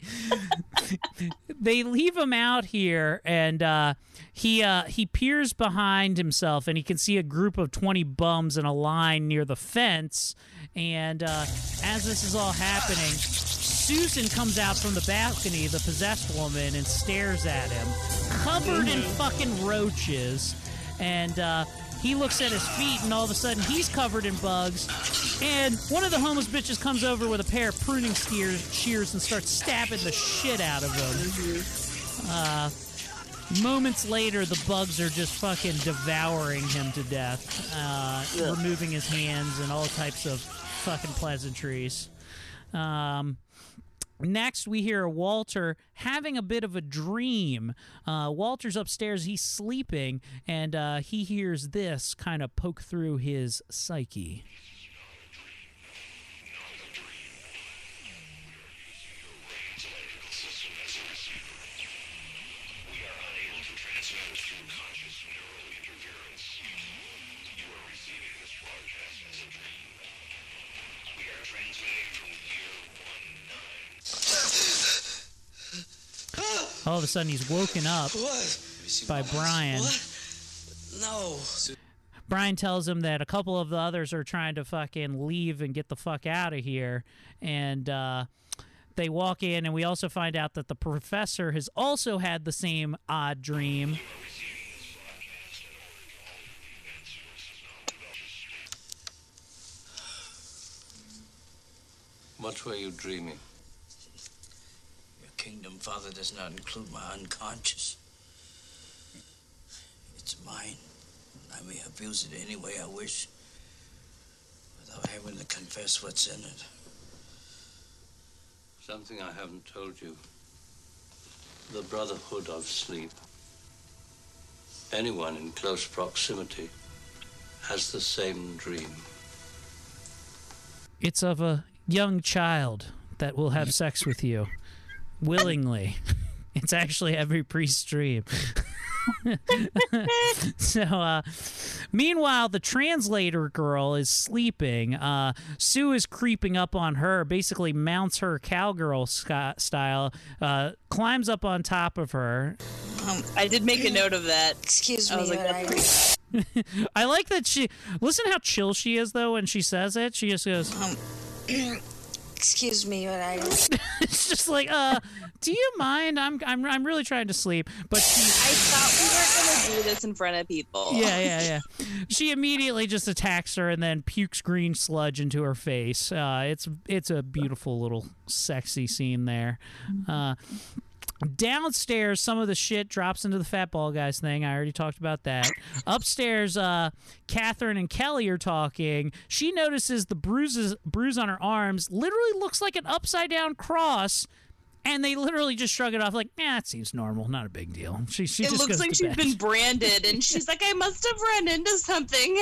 They leave him out here, and he peers behind himself, and he can see a group of 20 bums in a line near the fence. And as this is all happening, Susan comes out from the balcony, the possessed woman, and stares at him, covered in fucking roaches. And he looks at his feet, and all of a sudden he's covered in bugs. And one of the homeless bitches comes over with a pair of pruning shears and starts stabbing the shit out of him. Moments later, the bugs are just fucking devouring him to death, removing his hands and all types of fucking pleasantries. Next, we hear Walter having a bit of a dream. Walter's upstairs, he's sleeping, and he hears this kind of poke through his psyche. All of a sudden, he's woken up by Brian. No. Brian tells him that a couple of the others are trying to fucking leave and get the fuck out of here. And they walk in, and we also find out that the professor has also had the same odd dream. What were you dreaming? Your kingdom, Father, does not include my unconscious. It's mine. I may abuse it any way I wish without having to confess what's in it. Something I haven't told you. The Brotherhood of Sleep. Anyone in close proximity has the same dream. It's of a young child that will have sex with you willingly. It's actually every priest's dream. So, meanwhile, the translator girl is sleeping. Sue is creeping up on her, basically mounts her cowgirl style, climbs up on top of her. I did make a note of that. Excuse I was me, like, that's pretty I like that she... Listen how chill she is, though, when she says it. She just goes... Excuse me, but I... It's just like, do you mind? I'm really trying to sleep. But she... I thought we weren't going to do this in front of people. Yeah. She immediately just attacks her and then pukes green sludge into her face. It's a beautiful little sexy scene there. Downstairs, some of the shit drops into the fat ball guys thing. I already talked about that. Upstairs, Catherine and Kelly are talking. She notices the bruise on her arms literally looks like an upside down cross, and they literally just shrug it off like, that seems normal, not a big deal. She it just looks goes like to she's bed. been branded, and she's like, I must have run into something.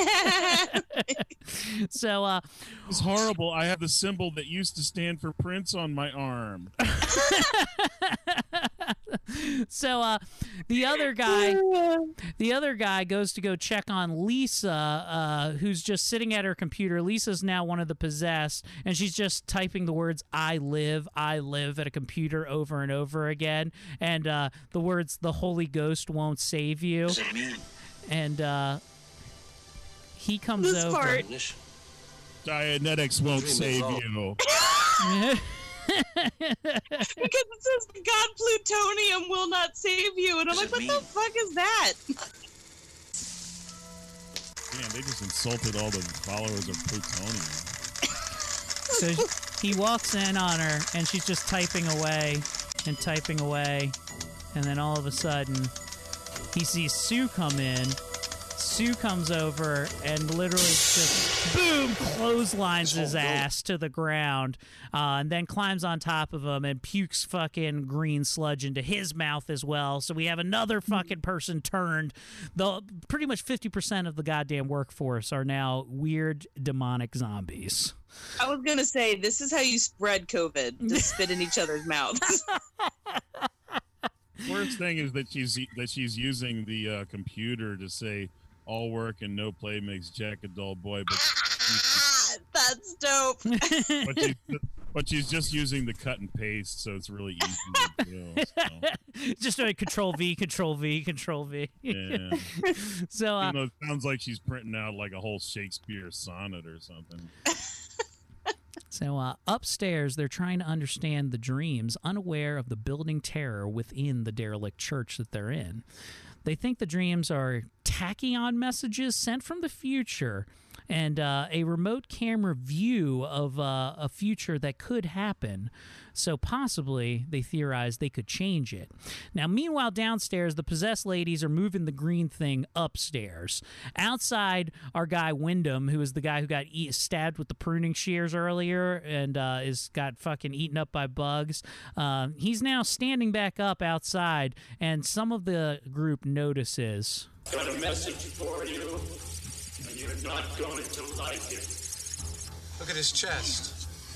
So, it's horrible. I have the symbol that used to stand for Prince on my arm. So the other guy goes to go check on Lisa, who's just sitting at her computer. Lisa's now one of the possessed, and she's just typing the words I live at a computer over and over again, and the words the Holy Ghost won't save you. What does it mean? And he comes This over. part. Dianetics won't save you. Because it says God plutonium will not save you, and I'm like, what the fuck is that? Man, they just insulted all the followers of plutonium. So he walks in on her, and she's just typing away, and then all of a sudden, he sees Sue come in. Sue comes over and literally just, boom, clotheslines his ass to the ground, and then climbs on top of him and pukes fucking green sludge into his mouth as well. So we have another fucking person turned. Pretty much 50% of the goddamn workforce are now weird demonic zombies. I was going to say, this is how you spread COVID, to spit in each other's mouths. Worst thing is that she's using the computer to say all work and no play makes Jack a dull boy, That's dope. but she's just using the cut and paste, so it's really easy to do. So. Just doing Control V. Yeah. So it sounds like she's printing out like a whole Shakespeare sonnet or something. So upstairs, they're trying to understand the dreams, unaware of the building terror within the derelict church that they're in. They think the dreams are tachyon messages sent from the future and a remote camera view of a future that could happen. So possibly, they theorize they could change it. Now, meanwhile, downstairs, the possessed ladies are moving the green thing upstairs. Outside, our guy Wyndham, who is the guy who got stabbed with the pruning shears earlier and got fucking eaten up by bugs, he's now standing back up outside, and some of the group notices. Got a message for you, and you're not going to like it. Look at his chest.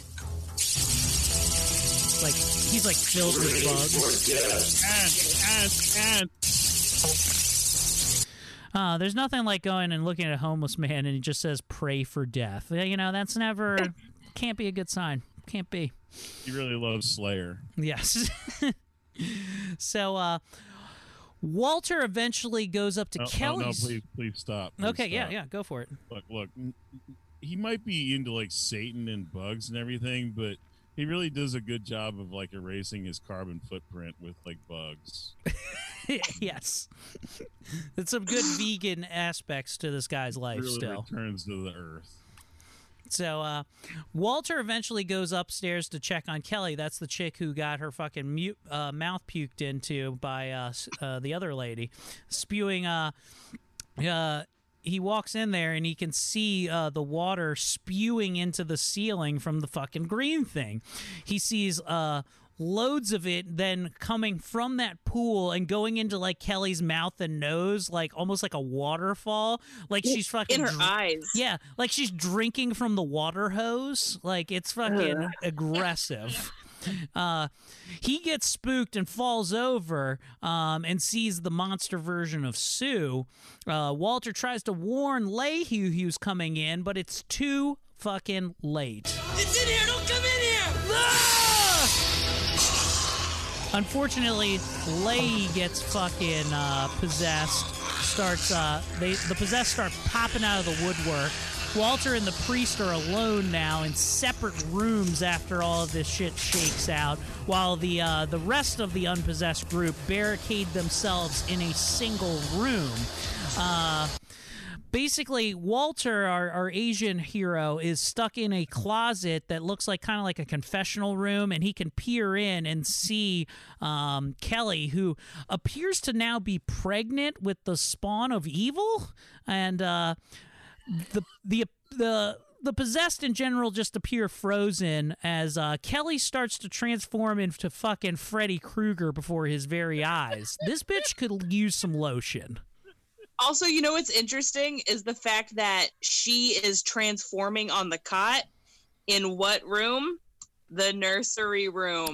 Like he's like filled with bugs. There's nothing like going and looking at a homeless man and he just says "pray for death." You know, that's never can't be a good sign. Can't be. He really loves Slayer. Yes. So Walter eventually goes up to Kelly's. No, please stop. Okay, yeah, go for it. Look, he might be into like Satan and bugs and everything, but he really does a good job of like erasing his carbon footprint with like bugs. Yes. There's some good vegan aspects to this guy's life really still. Returns to the earth. So Walter eventually goes upstairs to check on Kelly. That's the chick who got her fucking mouth puked into by the other lady, spewing. He walks in there and he can see the water spewing into the ceiling from the fucking green thing. He sees loads of it then coming from that pool and going into like Kelly's mouth and nose, like almost like a waterfall. Like she's fucking in her eyes. Yeah, like she's drinking from the water hose. Like it's fucking aggressive. He gets spooked and falls over and sees the monster version of Sue. Walter tries to warn Leahy who's coming in, but it's too fucking late. It's in here! Don't come in here! Ah! Unfortunately, Leahy gets fucking possessed. The possessed start popping out of the woodwork. Walter and the priest are alone now in separate rooms after all of this shit shakes out, while the rest of the unpossessed group barricade themselves in a single room. Basically, Walter, our Asian hero, is stuck in a closet that looks like kind of like a confessional room, and he can peer in and see Kelly, who appears to now be pregnant with the spawn of evil, and the possessed in general just appear frozen as Kelly starts to transform into fucking Freddy Krueger before his very eyes. This bitch could use some lotion. Also, you know what's interesting is the fact that she is transforming on the cot. In what room? The nursery room.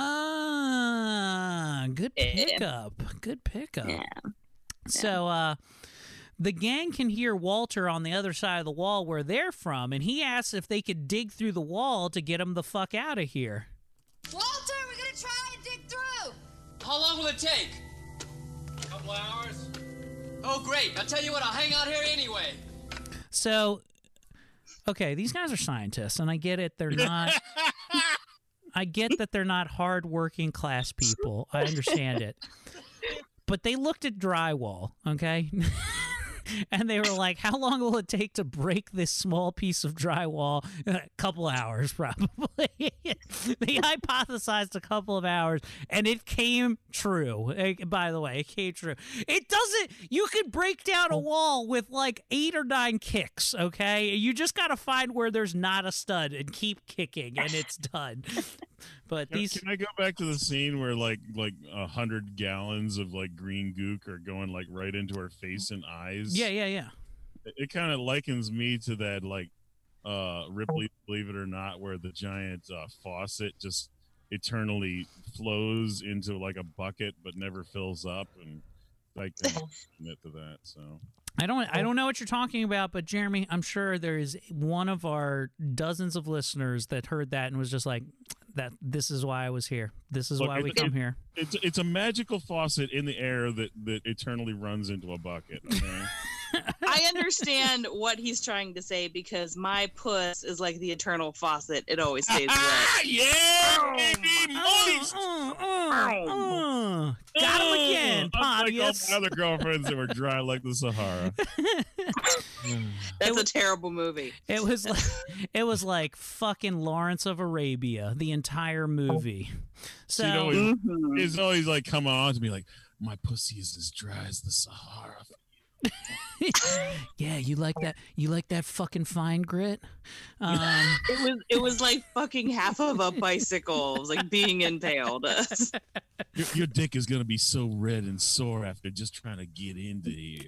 Ah, good pickup. Good pickup. Yeah. So, the gang can hear Walter on the other side of the wall where they're from, and he asks if they could dig through the wall to get him the fuck out of here. Walter, we're gonna try and dig through. How long will it take? A couple hours. Oh, great. I'll tell you what, I'll hang out here anyway. So, okay, these guys are scientists, and I get it. They're not... I get that they're not hard-working class people. I understand it. But they looked at drywall, okay? And they were like, how long will it take to break this small piece of drywall? A couple hours, probably. They hypothesized a couple of hours, and it came true. By the way, it came true. It doesn't... You could break down a wall with like 8 or 9 kicks, okay? You just got to find where there's not a stud and keep kicking, and it's done. But Can I go back to the scene where like 100 gallons of like green gook are going like right into her face and eyes? Yeah. It kind of likens me to that like Ripley, Believe It or Not, where the giant faucet just eternally flows into like a bucket but never fills up, and I can admit to that. So I don't know what you're talking about, but Jeremy, I'm sure there is one of our dozens of listeners that heard that and was just like, "That this is why I was here. This is why we come here." It's a magical faucet in the air that eternally runs into a bucket. Okay? I understand what he's trying to say because my puss is like the eternal faucet. It always stays wet. Yeah, baby, got him again, Unlike all Pontius. my other girlfriends that were dry like the Sahara. That's a terrible movie. It was like fucking Lawrence of Arabia, the entire movie. So It's always like coming on to me like, my pussy is as dry as the Sahara. Yeah, you like that? You like that fucking fine grit? It was like fucking half of a bicycle. It was like being impaled. Your dick is gonna be so red and sore after just trying to get into here.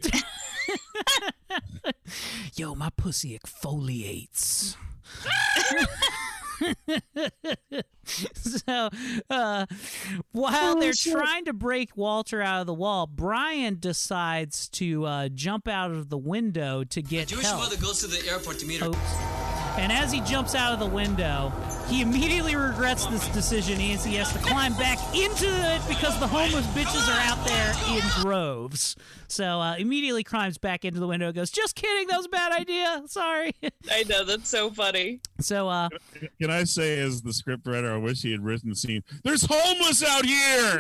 Yo, my pussy exfoliates. So, while they're trying to break Walter out of the wall, Brian decides to jump out of the window to get Jewish help. mother goes to the airport to meet her. And as he jumps out of the window, he immediately regrets this decision as he has to climb back into it because the homeless bitches are out there in droves. So immediately climbs back into the window and goes, just kidding, that was a bad idea. Sorry. I know, that's so funny. So, can I say, as the scriptwriter, I wish he had written the scene, there's homeless out here!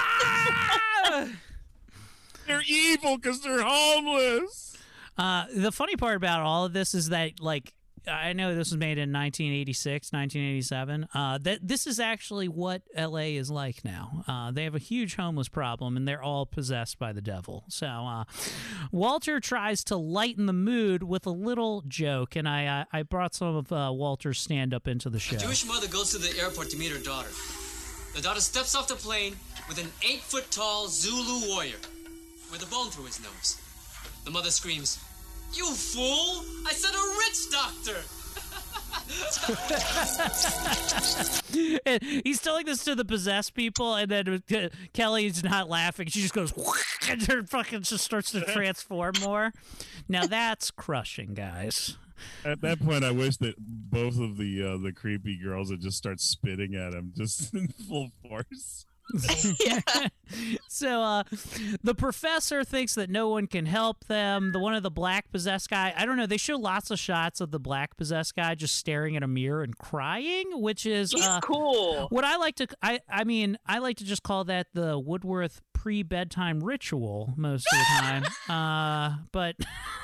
They're evil because they're homeless! The funny part about all of this is that, like, I know this was made in 1986, 1987. This is actually what L.A. is like now. They have a huge homeless problem, and they're all possessed by the devil. So Walter tries to lighten the mood with a little joke, and I brought some of Walter's stand-up into the show. A Jewish mother goes to the airport to meet her daughter. The daughter steps off the plane with an 8-foot-tall Zulu warrior with a bone through his nose. The mother screams, "You fool! I said a rich doctor!" And he's telling this to the possessed people, and then Kelly's not laughing. She just goes, and her fucking just starts to transform more. Now that's crushing, guys. At that point, I wish that both of the creepy girls would just start spitting at him, just in full force. So the professor thinks that no one can help them. One of the black possessed guy, I don't know, they show lots of shots of the black possessed guy just staring at a mirror and crying, which is He's cool. What I like to I mean I like to just call that the Woodworth pre-bedtime ritual most of the time. But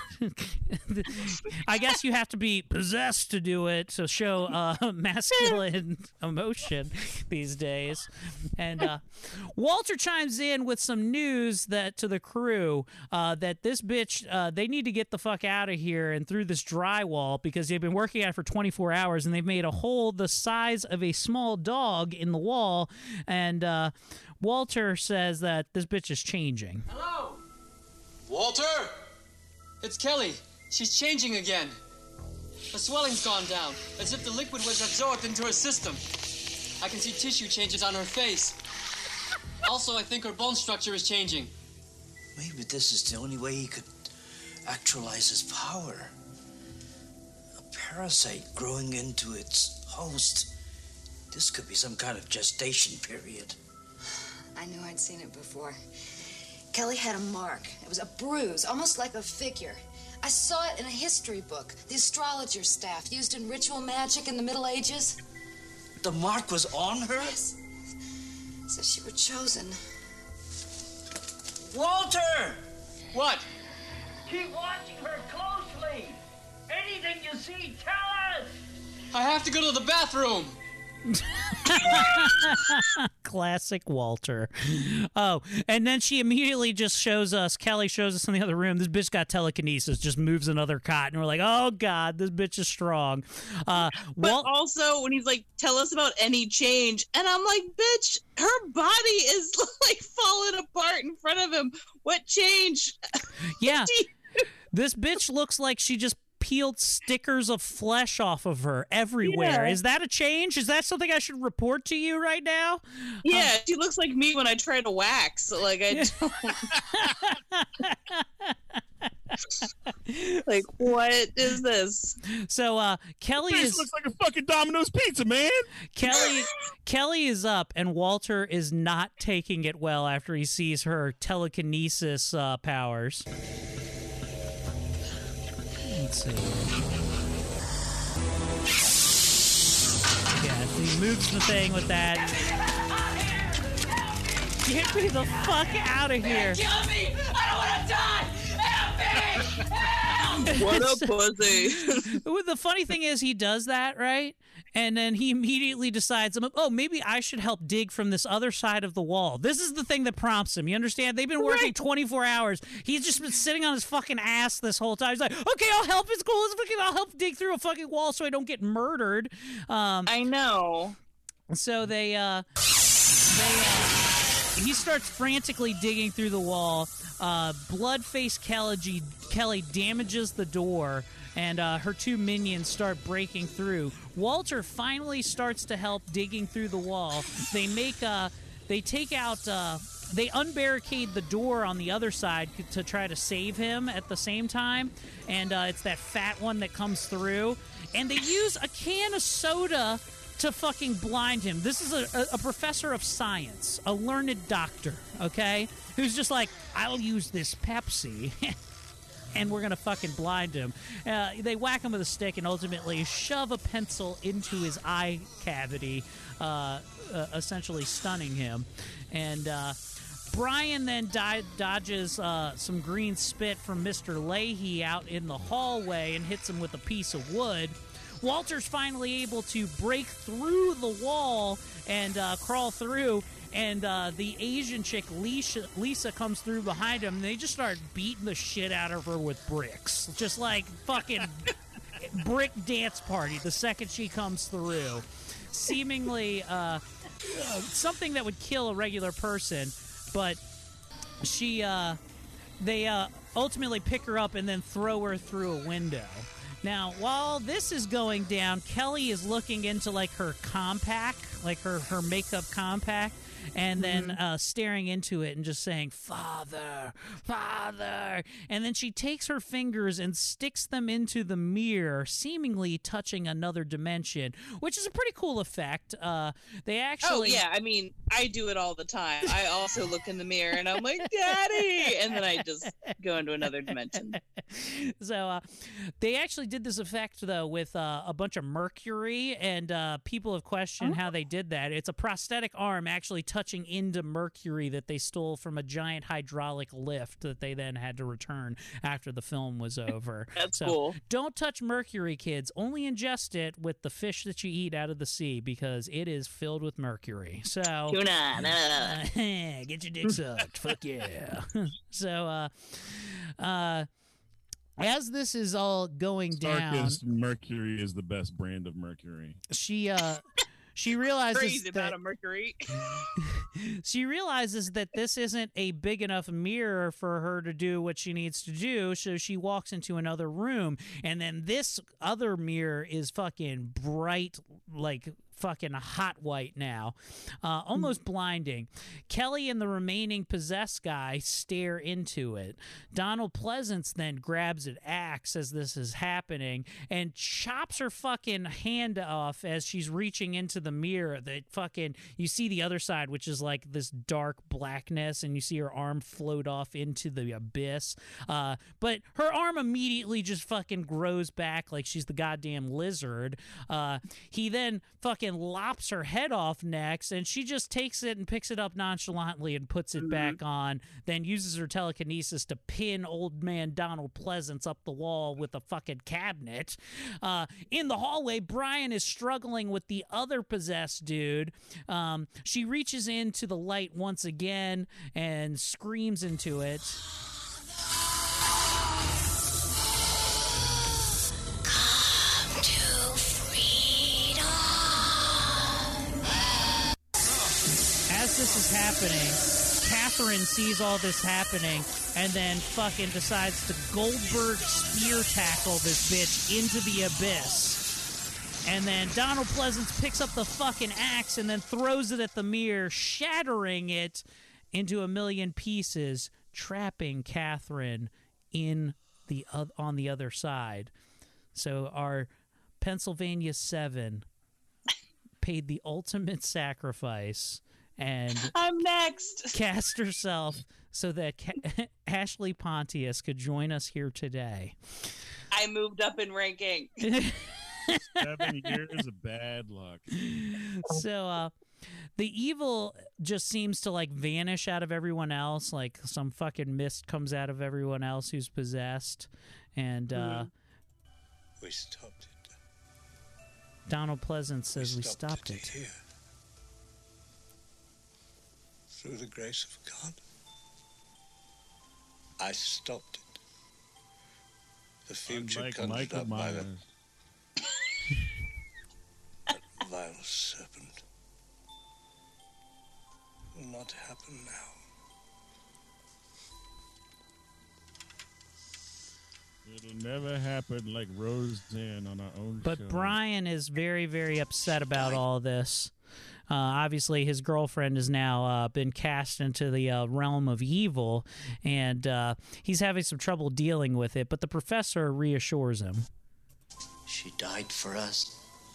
I guess you have to be possessed to do it, to show masculine emotion these days. And Walter chimes in with some news that to the crew that this bitch, they need to get the fuck out of here and through this drywall because they've been working at it for 24 hours and they've made a hole the size of a small dog in the wall. And Walter says that this bitch is changing. Hello? Walter? It's Kelly. She's changing again. Her swelling's gone down, as if the liquid was absorbed into her system. I can see tissue changes on her face. Also, I think her bone structure is changing. Maybe this is the only way he could actualize his power. A parasite growing into its host. This could be some kind of gestation period. I knew I'd seen it before. Kelly had a mark. It was a bruise, almost like a figure. I saw it in a history book. The astrologer's staff used in ritual magic in the Middle Ages. The mark was on her? Yes. So she was chosen. Walter! What? Keep watching her closely. Anything you see, tell us. I have to go to the bathroom. Classic Walter. Oh, and then she immediately just shows us, Kelly shows us in the other room, this bitch got telekinesis, just moves another cot, and we're like, oh god, this bitch is strong. But also when he's like, tell us about any change, and I'm like, bitch, her body is like falling apart in front of him. What change? Yeah. This bitch looks like she just peeled stickers of flesh off of her everywhere. Yeah. Is that a change? Is that something I should report to you right now? Yeah, she looks like me when I try to wax. Like, I don't. Like, what is this? So, Kelly This looks like a fucking Domino's pizza, man. Kelly is up, and Walter is not taking it well after he sees her telekinesis powers. Let's see. Yeah, he moves the thing with that. Get me the fuck out of here. Kill me! I don't want to die! Help me! Help! What a pussy. The funny thing is he does that, right? And then he immediately decides, oh, maybe I should help dig from this other side of the wall. This is the thing that prompts him. You understand? They've been working 24 hours. He's just been sitting on his fucking ass this whole time. He's like, okay, I'll help. It's cool. I'll help dig through a fucking wall so I don't get murdered. I know. So he starts frantically digging through the wall. Blood-faced Kelly damages the door, and her two minions start breaking through. Walter finally starts to help digging through the wall. They take out they unbarricade the door on the other side to try to save him at the same time, and it's that fat one that comes through, and they use a can of soda to fucking blind him. This is a professor of science, a learned doctor, okay, who's just like, I'll use this Pepsi and we're gonna fucking blind him. They whack him with a stick and ultimately shove a pencil into his eye cavity, essentially stunning him. And Brian then dodges some green spit from Mr. Leahy out in the hallway and hits him with a piece of wood. Walter's finally able to break through the wall and crawl through, and the Asian chick Lisa comes through behind him, and they just start beating the shit out of her with bricks. Just like fucking brick dance party the second she comes through. Seemingly something that would kill a regular person, but they ultimately pick her up and then throw her through a window. Now, while this is going down, Kelly is looking into like her compact, like her makeup compact, and then staring into it and just saying, "Father, Father." And then she takes her fingers and sticks them into the mirror, seemingly touching another dimension, which is a pretty cool effect. They actually... Oh, yeah. I mean, I do it all the time. I also look in the mirror and I'm like, "Daddy!" And then I just go into another dimension. So they actually did this effect, though, with a bunch of mercury, and people have questioned how they did that. It's a prosthetic arm actually touching into mercury that they stole from a giant hydraulic lift that they then had to return after the film was over. That's cool. Don't touch mercury, kids. Only ingest it with the fish that you eat out of the sea, because it is filled with mercury. So tuna, get your dick sucked. Fuck yeah. So as this is all going down, Mercury is the best brand of mercury. She realizes crazy about a mercury. She realizes that this isn't a big enough mirror for her to do what she needs to do, so she walks into another room, and then this other mirror is fucking bright, like fucking hot white now, almost blinding. Kelly and the remaining possessed guy stare into it. Donald Pleasance then grabs an axe as this is happening and chops her fucking hand off as she's reaching into the mirror. That fucking, you see the other side, which is like this dark blackness, and you see her arm float off into the abyss. But her arm immediately just fucking grows back like she's the goddamn lizard. He then fucking lops her head off next, and she just takes it and picks it up nonchalantly and puts it back on, then uses her telekinesis to pin old man Donald Pleasance up the wall with a fucking cabinet. In the hallway, Brian is struggling with the other possessed dude. She reaches into the light once again and screams into it. As this is happening, Catherine sees all this happening and then fucking decides to Goldberg spear tackle this bitch into the abyss. And then Donald Pleasance picks up the fucking axe and then throws it at the mirror, shattering it into a million pieces, trapping Catherine on the other side. So our Pennsylvania 7 paid the ultimate sacrifice and I'm next. Cast herself so that Ashley Pontius could join us here today. I moved up in ranking. 7 years of bad luck. So the evil just seems to like vanish out of everyone else, like some fucking mist comes out of everyone else who's possessed, and we stopped it. Donald Pleasance says we stopped it. Here. Through the grace of God, I stopped it. The future conjured up by that vile serpent will not happen now. It'll never happen like Roseanne on our own show. But Brian is very, very upset about all this. Obviously, his girlfriend has now been cast into the realm of evil, and he's having some trouble dealing with it, but the professor reassures him. She died for us.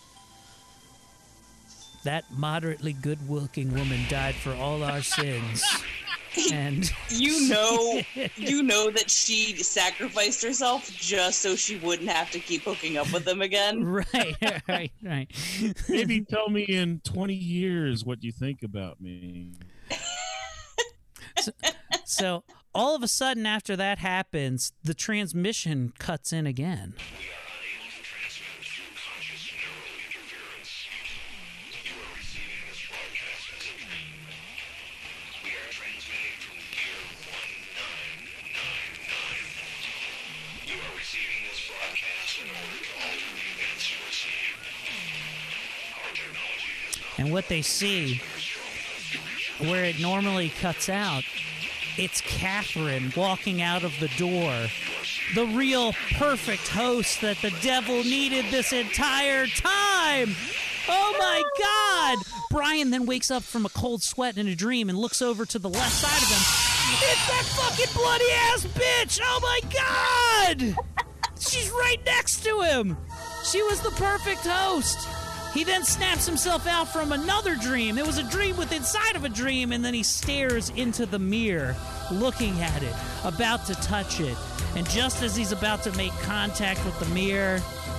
That moderately good-looking woman died for all our sins. And you know that she sacrificed herself just so she wouldn't have to keep hooking up with him again. Right. Maybe tell me in 20 years what you think about me. So all of a sudden, after that happens, the transmission cuts in again. And what they see, where it normally cuts out, it's Catherine walking out of the door. The real perfect host that the devil needed this entire time. Oh my God! Brian then wakes up from a cold sweat in a dream and looks over to the left side of him. It's that fucking bloody ass bitch! Oh my God! She's right next to him! She was the perfect host! He then snaps himself out from another dream. It was a dream within inside of a dream, and then he stares into the mirror, looking at it, about to touch it. And just as he's about to make contact with the mirror,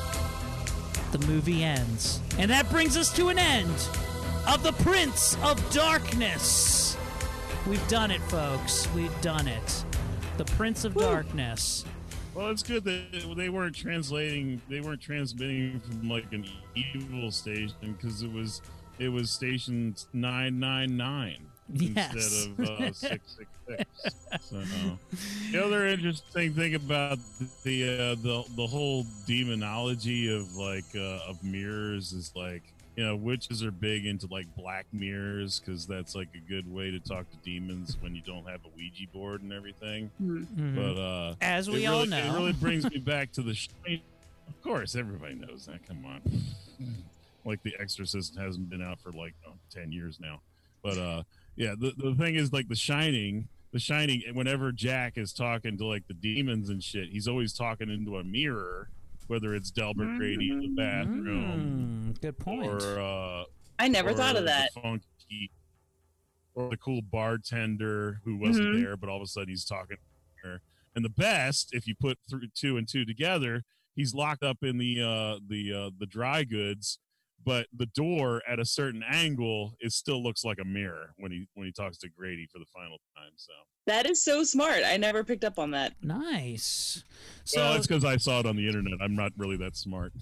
the movie ends. And that brings us to an end of The Prince of Darkness. We've done it, folks. We've done it. The Prince of Darkness. Well, it's good that they weren't transmitting from like an evil station, because it was station 999 instead of 666. So the other interesting thing about the whole demonology of of mirrors is witches are big into black mirrors, because that's a good way to talk to demons when you don't have a Ouija board and everything. Mm-hmm. But as we all know, it really brings me back to the Shining. Of course, everybody knows that. Come on, The Exorcist hasn't been out for 10 years now. But the thing is, The Shining. Whenever Jack is talking to the demons and shit, he's always talking into a mirror. Whether it's Delbert Grady in the bathroom, good point. Or I never thought of that. Or the cool bartender who wasn't there, but all of a sudden he's talking to her. And the best, if you put two and two together, he's locked up in the dry goods, but the door at a certain angle still looks like a mirror when he talks to Grady for the final time. So that is so smart. I never picked up on that. Nice. So it's because I saw it on the internet. I'm not really that smart.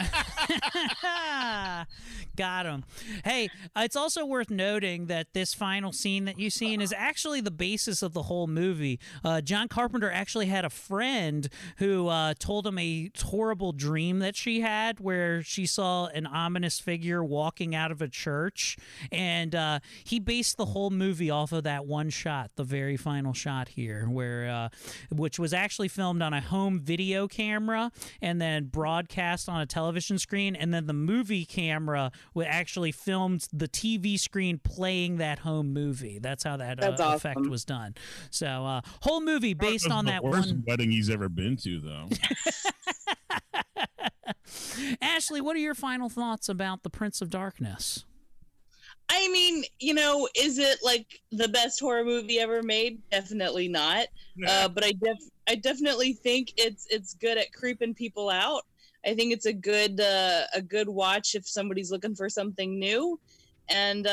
Got him. Hey, it's also worth noting that this final scene that you've seen is actually the basis of the whole movie. John Carpenter actually had a friend who told him a horrible dream that she had where she saw an ominous figure walking out of a church, and he based the whole movie off of that one shot, the very final shot here, where which was actually filmed on a home video camera and then broadcast on a television screen, and then the movie camera actually filmed the TV screen playing that home movie. That's how that effect was done. So whole movie based on that worst one wedding he's ever been to, though. Ashley, what are your final thoughts about The Prince of Darkness? I mean, is it the best horror movie ever made? Definitely not. Yeah. But I definitely think it's good at creeping people out. I think it's a good watch if somebody's looking for something new. And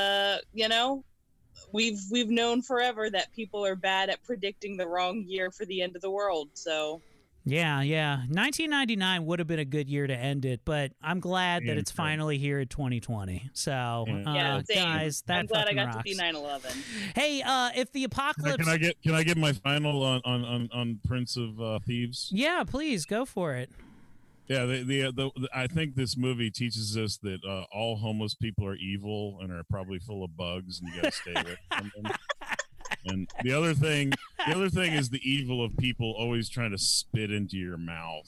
we've known forever that people are bad at predicting the wrong year for the end of the world. So Yeah. 1999 would have been a good year to end it, but I'm glad that it's finally here in 2020. So, guys, that I'm glad I got rocks. to see 9/11. Hey, if the apocalypse, can I get my final on Prince of Thieves? Yeah, please go for it. Yeah, I think this movie teaches us that all homeless people are evil and are probably full of bugs, and you got to stay away from them. And the other thing is the evil of people always trying to spit into your mouth.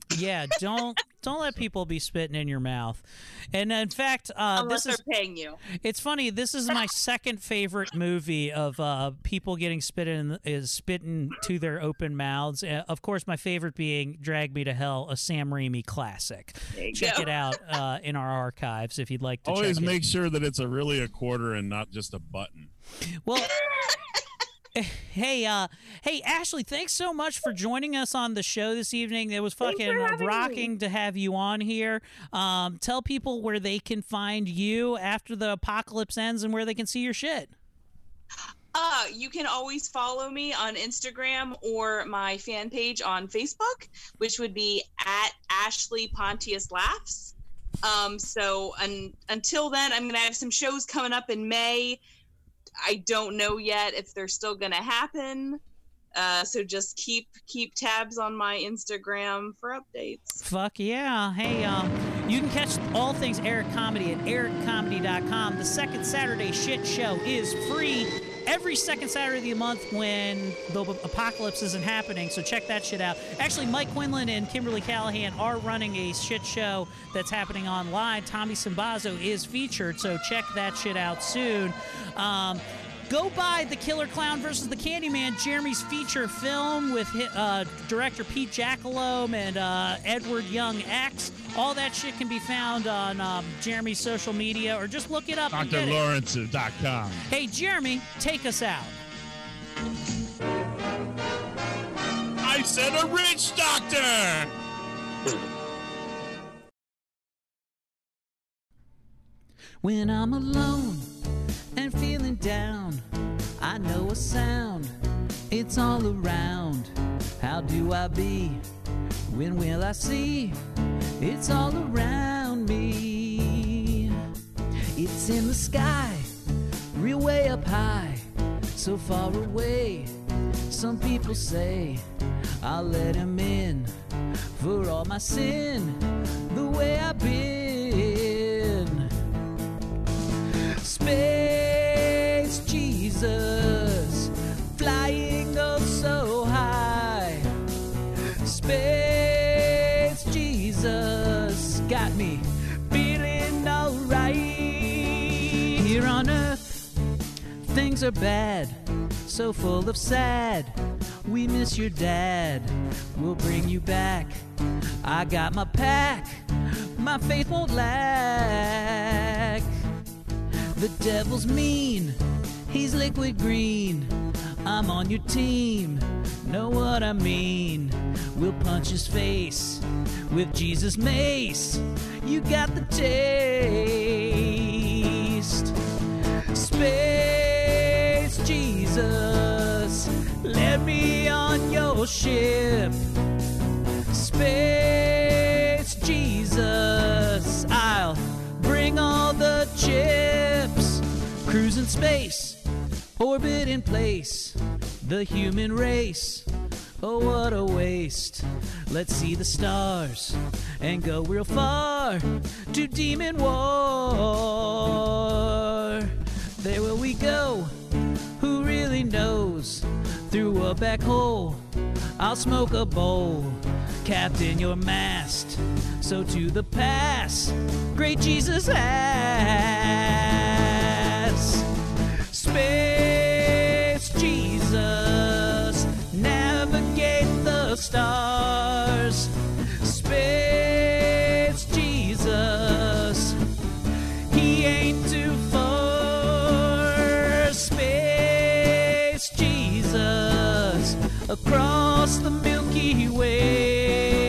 Yeah, don't let people be spitting in your mouth. And in fact, unless they're paying you. It's funny. This is my second favorite movie of people getting spitting to their open mouths. Of course, my favorite being "Drag Me to Hell," a Sam Raimi classic. Check it out in our archives if you'd like to. Always make sure that it's really a quarter and not just a button. Well. Hey, Ashley, thanks so much for joining us on the show this evening. It was fucking rocking to have you on here. Tell people where they can find you after the apocalypse ends and where they can see your shit. You can always follow me on Instagram or my fan page on Facebook, which would be at Ashley Pontius Laughs. So until then, I'm going to have some shows coming up in May. I don't know yet if they're still going to happen. So just keep tabs on my Instagram for updates. Fuck yeah. Hey, you can catch all things Eric Comedy at ericcomedy.com. The second Saturday shit show is free every second Saturday of the month when the apocalypse isn't happening, so check that shit out. Actually, Mike Quinlan and Kimberly Callahan are running a shit show that's happening online. Tommy Simbazo is featured, so check that shit out soon. Go buy The Killer Clown versus the Candyman, Jeremy's feature film with director Pete Jackalope and Edward Young X. All that shit can be found on Jeremy's social media, or just look it up. DrLawrence.com. Hey, Jeremy, take us out. I said a rich doctor! When I'm alone and feeling down, I know a sound, it's all around. How do I be? When will I see? It's all around me. It's in the sky, real way up high, so far away. Some people say I'll let him in for all my sin, the way I've been. Space Jesus, flying oh so high. Space Jesus, got me feeling alright. Here on earth, things are bad, so full of sad. We miss your dad, we'll bring you back. I got my pack, my faith won't lack. The devil's mean, he's liquid green. I'm on your team, know what I mean. We'll punch his face with Jesus' mace. You got the taste. Space Jesus, let me on your ship. Space Jesus, I'll bring all the chips. Cruising space, orbit in place. The human race, oh what a waste. Let's see the stars and go real far to demon war. There will we go, who really knows? Through a back hole, I'll smoke a bowl. Captain, your mast, so to the pass, great Jesus ass. Space Jesus, navigate the stars. Space Jesus, he ain't too far. Space Jesus, across the Milky Way.